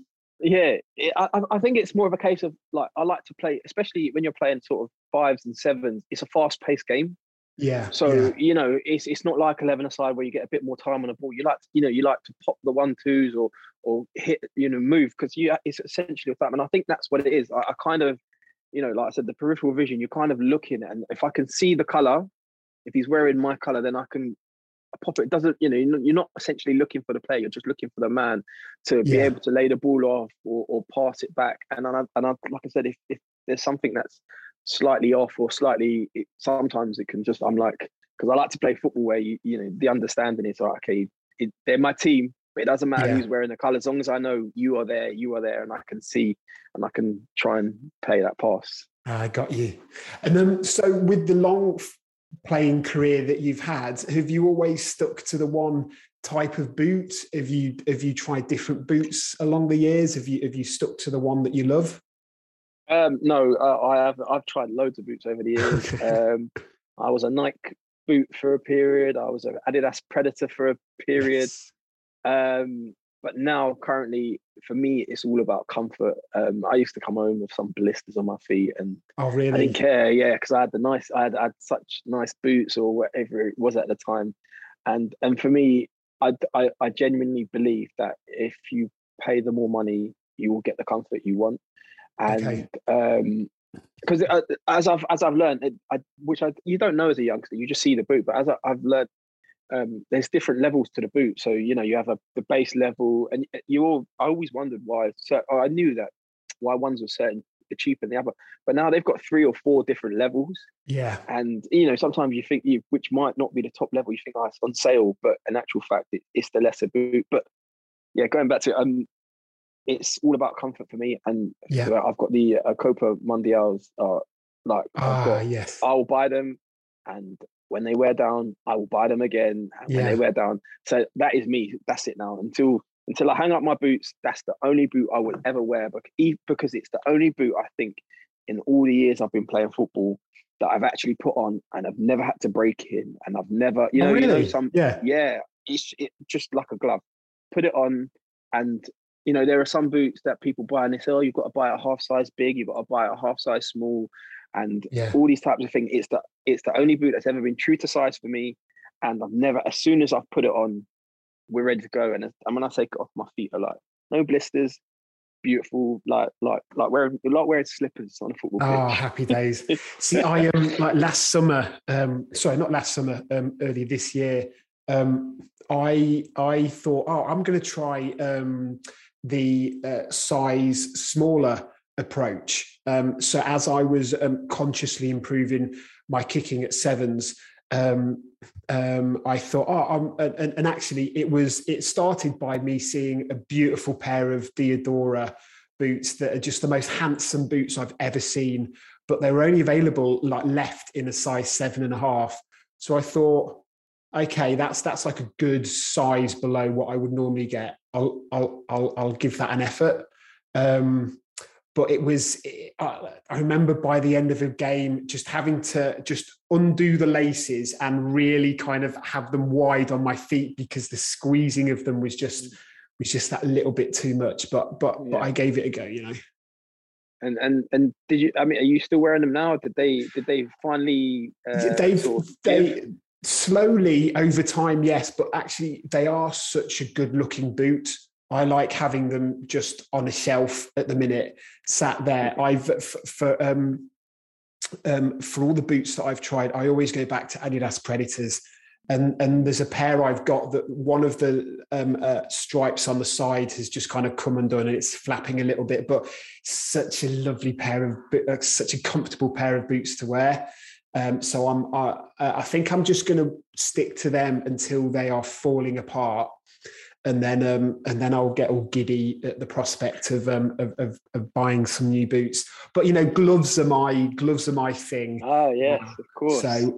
I think it's more of a case of, like, I like to play, especially when you're playing sort of 5s and 7s, it's a fast-paced game. So it's not like 11-a-side where you get a bit more time on the ball. You like to pop the 1-2s or hit, move, because it's essentially that. And I think that's what it is. I kind of, like I said, the peripheral vision, you're kind of looking, and if I can see the color, if he's wearing my color, then I can pop it. It doesn't, you're not essentially looking for the player, you're just looking for the man to be able to lay the ball off or pass it back. And I like I said, if there's something that's slightly off or slightly, sometimes it can just, I'm like, because I like to play football where the understanding is, okay, they're my team, but it doesn't matter who's wearing the colour, as long as I know you are there, and I can see, and I can try and play that pass. I got you. And then, so with the long playing career that you've had, have you always stuck to the one type of boot? Have you tried different boots along the years? Have you stuck to the one that you love? No, I've tried loads of boots over the years. I was a Nike boot for a period. I was an Adidas Predator for a period. But now, currently, for me, it's all about comfort. I used to come home with some blisters on my feet, and oh, really? I didn't care. Because I had such nice boots or whatever it was at the time, and for me, I genuinely believe that if you pay the more money, you will get the comfort you want. And because as I've learned, you don't know as a youngster, you just see the boot, but as I've learned, there's different levels to the boot. So you have the base level, and I always wondered why. So I knew that why ones were certain cheaper than the other, but now they've got 3 or 4 different levels. And sometimes you think which might not be the top level, you think, oh, it's on sale, but in actual fact it's the lesser boot. But going back to it's all about comfort for me, and I've got the Copa Mundials. I'll buy them, and when they wear down, I will buy them again. And when they wear down, so that is me. That's it now. Until I hang up my boots, that's the only boot I will ever wear. Because it's the only boot, I think, in all the years I've been playing football, that I've actually put on, and I've never had to break in, and I've never, it's just like a glove. Put it on, and there are some boots that people buy and they say, oh, you've got to buy a half size big, you've got to buy a half size small, and all these types of things. It's the only boot that's ever been true to size for me, and I've never, as soon as I've put it on, we're ready to go. And when I take it off, my feet are like no blisters, beautiful, like wearing slippers on a football pitch. Oh, happy days. See, I like last summer, early this year, I thought, I'm going to try the size smaller approach. So as I was consciously improving my kicking at 7s, I thought, and actually it started by me seeing a beautiful pair of Diadora boots that are just the most handsome boots I've ever seen, but they were only available left in a size 7.5. So I thought, okay, that's like a good size below what I would normally get. I'll give that an effort. But I remember by the end of the game, just having to just undo the laces and really kind of have them wide on my feet, because the squeezing of them was just that little bit too much. But I gave it a go, And did you? I mean, are you still wearing them now? Did they finally? They slowly over time, yes. But actually, they are such a good looking boot. I like having them just on a shelf at the minute, sat there. For all the boots that I've tried, I always go back to Adidas Predators. And there's a pair I've got that one of the stripes on the side has just kind of come undone and it's flapping a little bit, but such a lovely such a comfortable pair of boots to wear. So I think I'm just going to stick to them until they are falling apart, and then I'll get all giddy at the prospect of buying some new boots. But gloves are my thing. Oh yes, of course. So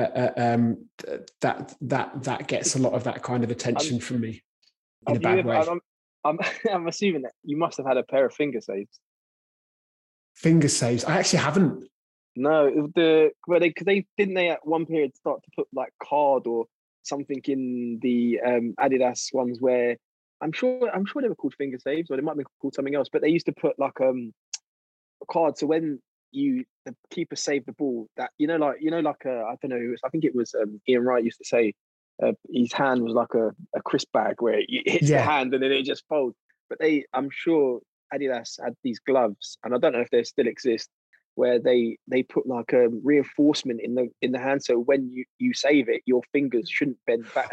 that gets a lot of that kind of attention from me in a bad way. I'm assuming that you must have had a pair of finger saves. Finger saves? I actually haven't. No, because they didn't at one period start to put like card or something in the Adidas ones where I'm sure they were called finger saves, or they might be called something else, but they used to put like a card, so when the keeper saved the ball, that I don't know, I think it was Ian Wright used to say his hand was like a crisp bag where it hits the hand and then it just folds. But I'm sure Adidas had these gloves, and I don't know if they still exist, where they put like a reinforcement in the hand, so when you save it, your fingers shouldn't bend back.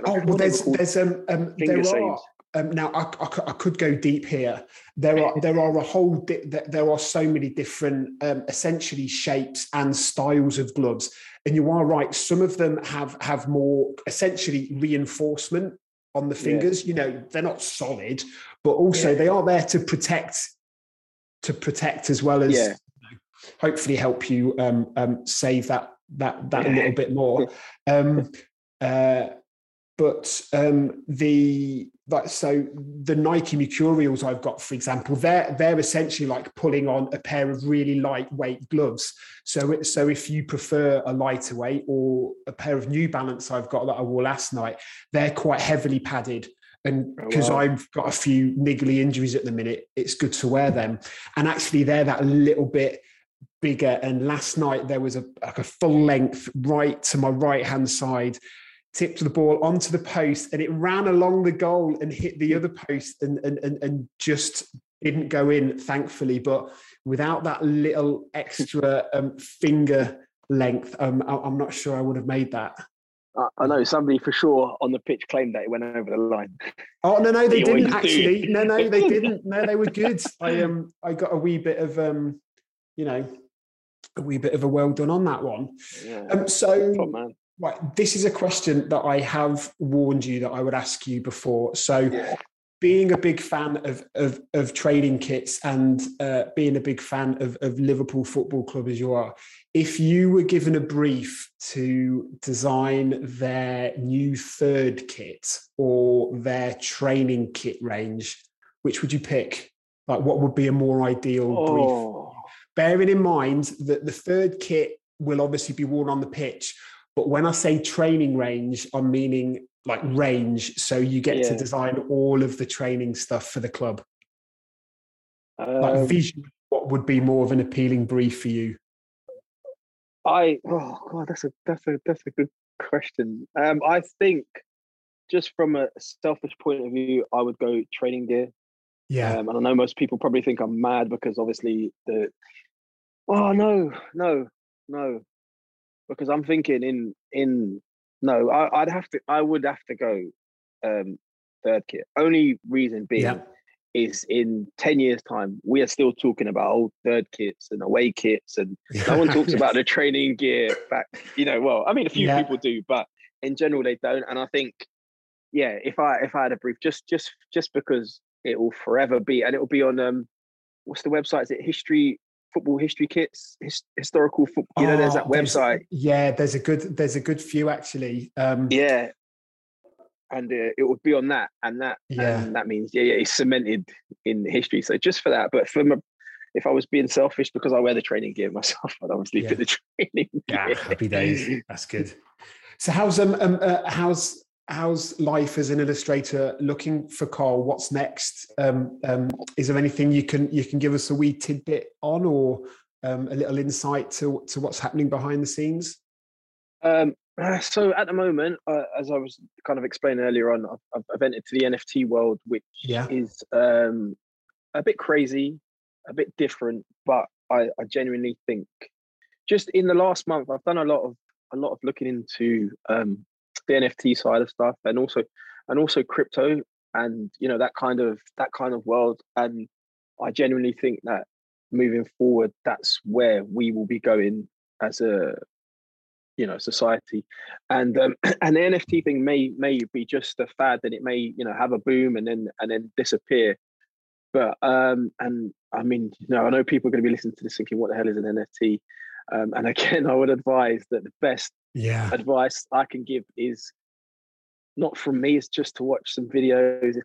Now I could go deep here. There are so many different essentially shapes and styles of gloves, and you are right. Some of them have more essentially reinforcement on the fingers. They're not solid, but also they are there to protect as well as hopefully help you save that a little bit more. But the Nike Mercurials I've got, for example, they're essentially like pulling on a pair of really lightweight gloves. So if you prefer a lighter weight, or a pair of New Balance I've got that I wore last night, they're quite heavily padded. And because I've got a few niggly injuries at the minute, it's good to wear them. And actually they're that little bit bigger. And last night there was a full length right to my right-hand side, tipped the ball onto the post, and it ran along the goal and hit the other post and just didn't go in, thankfully. But without that little extra finger length, I'm not sure I would have made that. I know somebody for sure on the pitch claimed that it went over the line. Oh no, they didn't actually. No, they didn't. No, they were good. I got a wee bit of a wee bit of a well done on that one. Right, this is a question that I have warned you that I would ask you before. So, being a big fan of training kits and being a big fan of Liverpool Football Club as you are, if you were given a brief to design their new third kit or their training kit range, which would you pick? Like, what would be a more ideal brief? Bearing in mind that the third kit will obviously be worn on the pitch, but when I say training range, I'm meaning like range. So you get to design all of the training stuff for the club. Like visually, what would be more of an appealing brief for you? That's a good question. I think just from a selfish point of view, I would go training gear. Yeah. And I know most people probably think I'm mad because obviously no. Because I'm thinking I would have to go third kit. Only reason being is in 10 years' time, we are still talking about old third kits and away kits, and no one talks about the training gear back, a few people do, but in general they don't. And I think, if I had a brief, just because it will forever be, and it will be on what's the website? Is it Football History Kits, historical football? There's that website. There's a good few actually. And it would be on that, and that means it's cemented in history. So just for that, but if I was being selfish because I wear the training gear myself, I'd obviously put the training gear. Happy days. That's good. So how's life as an illustrator looking for Carl? What's next? Is there anything you can give us a wee tidbit on, or a little insight to what's happening behind the scenes? So at the moment, as I was kind of explaining earlier on, I've entered to the NFT world, which Yeah. is a bit crazy, a bit different, but I genuinely think just in the last month, I've done a lot of looking into the NFT side of stuff, and also crypto, and that kind of world. And I genuinely think that moving forward, that's where we will be going as a society. And and the NFT thing may be just a fad, and it may have a boom and then disappear. But and I mean, I know people are going to be listening to this thinking, what the hell is an NFT? And again, I would advise that the best Yeah. advice I can give is not from me. It's just to watch some videos.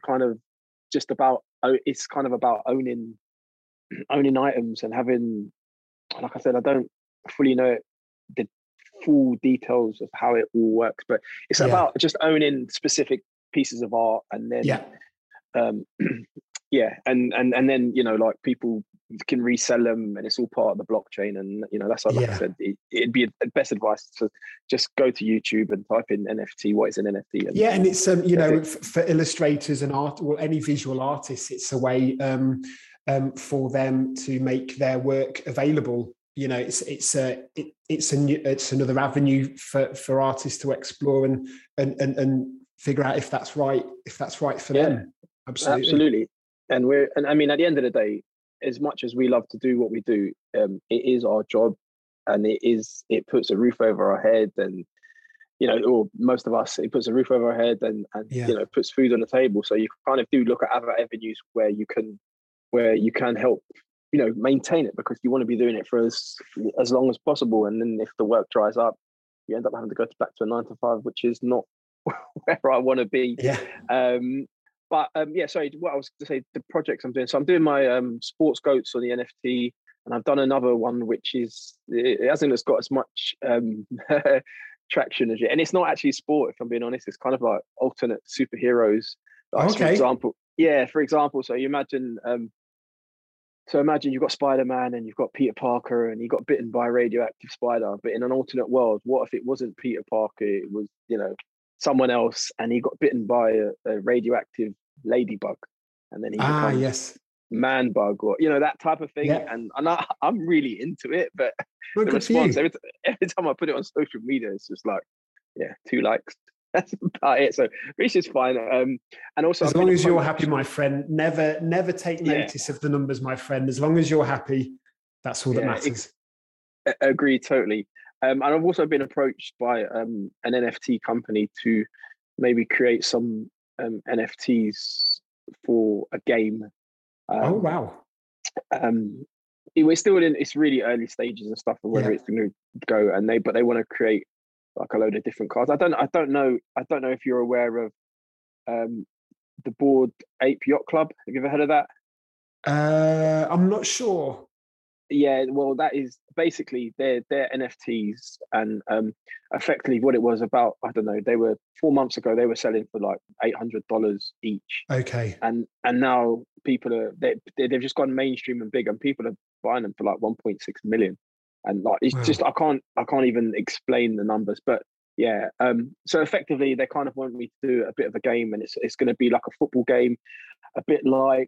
It's kind of about owning items and having, like I said, I don't fully know the full details of how it all works, but it's Yeah. about just owning specific pieces of art, and then Yeah. um yeah, and then like people can resell them, and it's all part of the blockchain. And that's why, like I Yeah. said, it'd be a best advice to just go to YouTube and type in NFT. What is an NFT? And Yeah, and it's for illustrators and art, or any visual artists, it's a way for them to make their work available. It's another avenue for artists to explore and figure out if that's right for them. Absolutely. And I mean, at the end of the day, as much as we love to do what we do, it is our job, and it puts a roof over our head, and or most of us, it puts a roof over our head, and puts food on the table. So you kind of do look at other avenues where you can help maintain it, because you want to be doing it for as long as possible. And then if the work dries up, you end up having to go back to a 9 to 5, which is not where I want to be. Yeah. Sorry, what I was going to say, the projects I'm doing. So I'm doing my sports goats on the NFT, and I've done another one which it hasn't got as much traction as yet. And it's not actually sport, if I'm being honest. It's kind of like alternate superheroes. Like, Okay. for example, so you imagine you've got Spider-Man and you've got Peter Parker, and he got bitten by a radioactive spider. But in an alternate world, what if it wasn't Peter Parker? It was someone else, and he got bitten by a radioactive ladybug, and then he becomes yes. man bug, or that type of thing. Yeah. And I'm really into it, but Well, the response every time I put it on social media, it's just like 2 likes. That's about it. So which is fine. And also, as long as you're happy, my friend, never take notice of the numbers, my friend. As long as you're happy, that's all that matters. Agree totally. And I've also been approached by an NFT company to maybe create some NFTs for a game. Oh wow! We're still in it's really early stages and stuff of whether it's going to go. And they want to create like a load of different cards. I don't know if you're aware of the Bored Ape Yacht Club. Have you ever heard of that? I'm not sure. Yeah, well, that is basically their NFTs, and effectively what it was about. I don't know. They were 4 months ago. They were selling for like $800 each. Okay. And now people they've just gone mainstream and big, and people are buying them for like 1.6 million. And like it's just I can't even explain the numbers, but yeah. So effectively, they kind of want me to do a bit of a game, and it's going to be like a football game, a bit like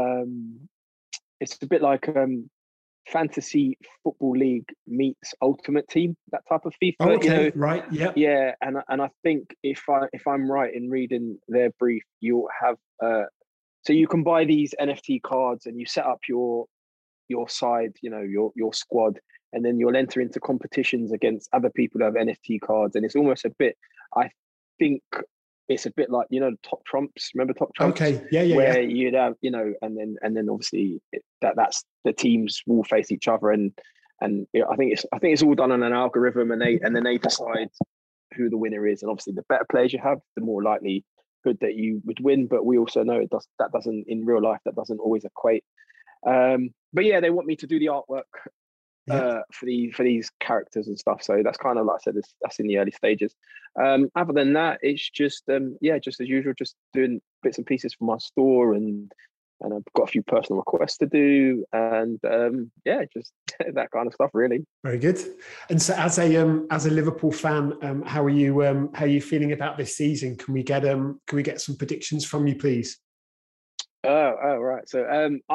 Fantasy Football League meets Ultimate Team, that type of FIFA. Oh, okay, right, yeah, yeah. And I think if I'm right in reading their brief, you'll have so you can buy these NFT cards, and you set up your side, your squad, and then you'll enter into competitions against other people who have NFT cards, and it's almost a bit. I think it's a bit like Top Trumps. Remember Top Trumps? Okay, yeah. Where you'd have and then obviously that's the teams will face each other, and I think it's all done on an algorithm, and then they decide who the winner is, and obviously the better players you have, the more likelihood that you would win. But we also know that doesn't in real life, that doesn't always equate. But yeah, they want me to do the artwork for these characters and stuff. So that's kind of, like I said, that's in the early stages. Other than that, it's just just as usual, just doing bits and pieces for my store, and and I've got a few personal requests to do, and just that kind of stuff, really. Very good. And so, as a Liverpool fan, how are you feeling about this season? Can we get some predictions from you, please? Oh, right. So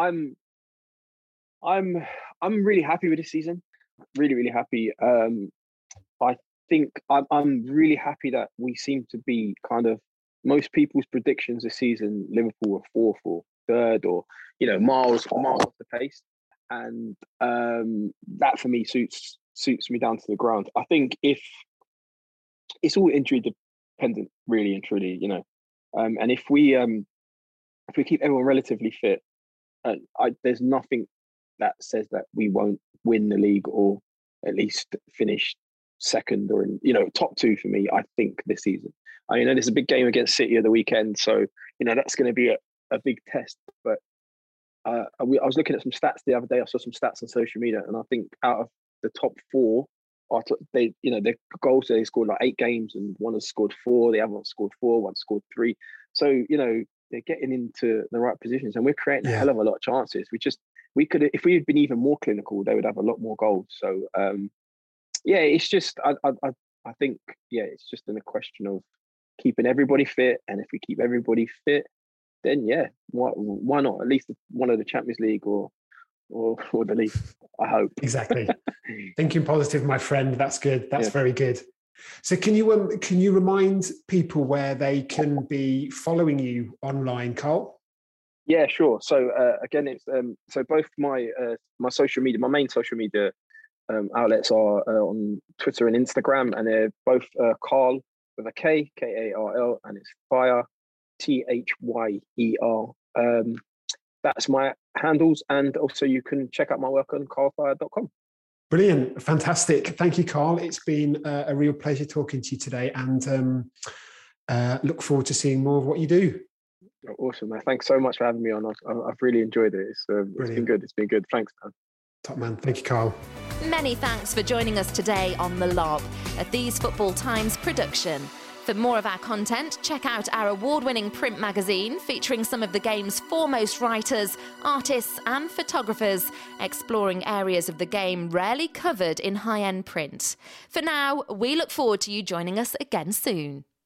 I'm really happy with this season. Really, really happy. I think I'm really happy that we seem to be kind of most people's predictions this season. Liverpool were fourth or third, or miles off the pace, and that for me suits me down to the ground. I think if it's all injury dependent, really and truly, and if we keep everyone relatively fit, there's nothing that says that we won't win the league or at least finish second or in top two for me. I think this season. I know there's a big game against City at the weekend, so that's going to be a big test. But I was looking at some stats the other day. I saw some stats on social media, and I think out of the top four, their goals they scored like 8 games, and one has scored 4. The other one scored 4. One scored 3. So they're getting into the right positions, and we're creating a hell of a lot of chances. We could, if we had been even more clinical, they would have a lot more goals. So it's just I think it's just a question of keeping everybody fit, and if we keep everybody fit, then why not? At least one of the Champions League or the league, I hope. Exactly. Thinking positive, my friend. That's good. That's very good. So can you remind people where they can be following you online, Carl? Yeah, sure. So again, it's so both my social media, my main social media outlets are on Twitter and Instagram, and they're both Carl with a K, Karl, and it's Thyer, Thyer. That's my handles, and also you can check out my work on carlthyer.com. Brilliant. Fantastic. Thank you, Carl. It's been a real pleasure talking to you today, and look forward to seeing more of what you do. Awesome, man. Thanks so much for having me on. I've really enjoyed it. It's been good. It's been good. Thanks, man. Top man. Thank you, Carl. Many thanks for joining us today on The Lob, a These Football Times production. For more of our content, check out our award-winning print magazine featuring some of the game's foremost writers, artists and photographers, exploring areas of the game rarely covered in high-end print. For now, we look forward to you joining us again soon.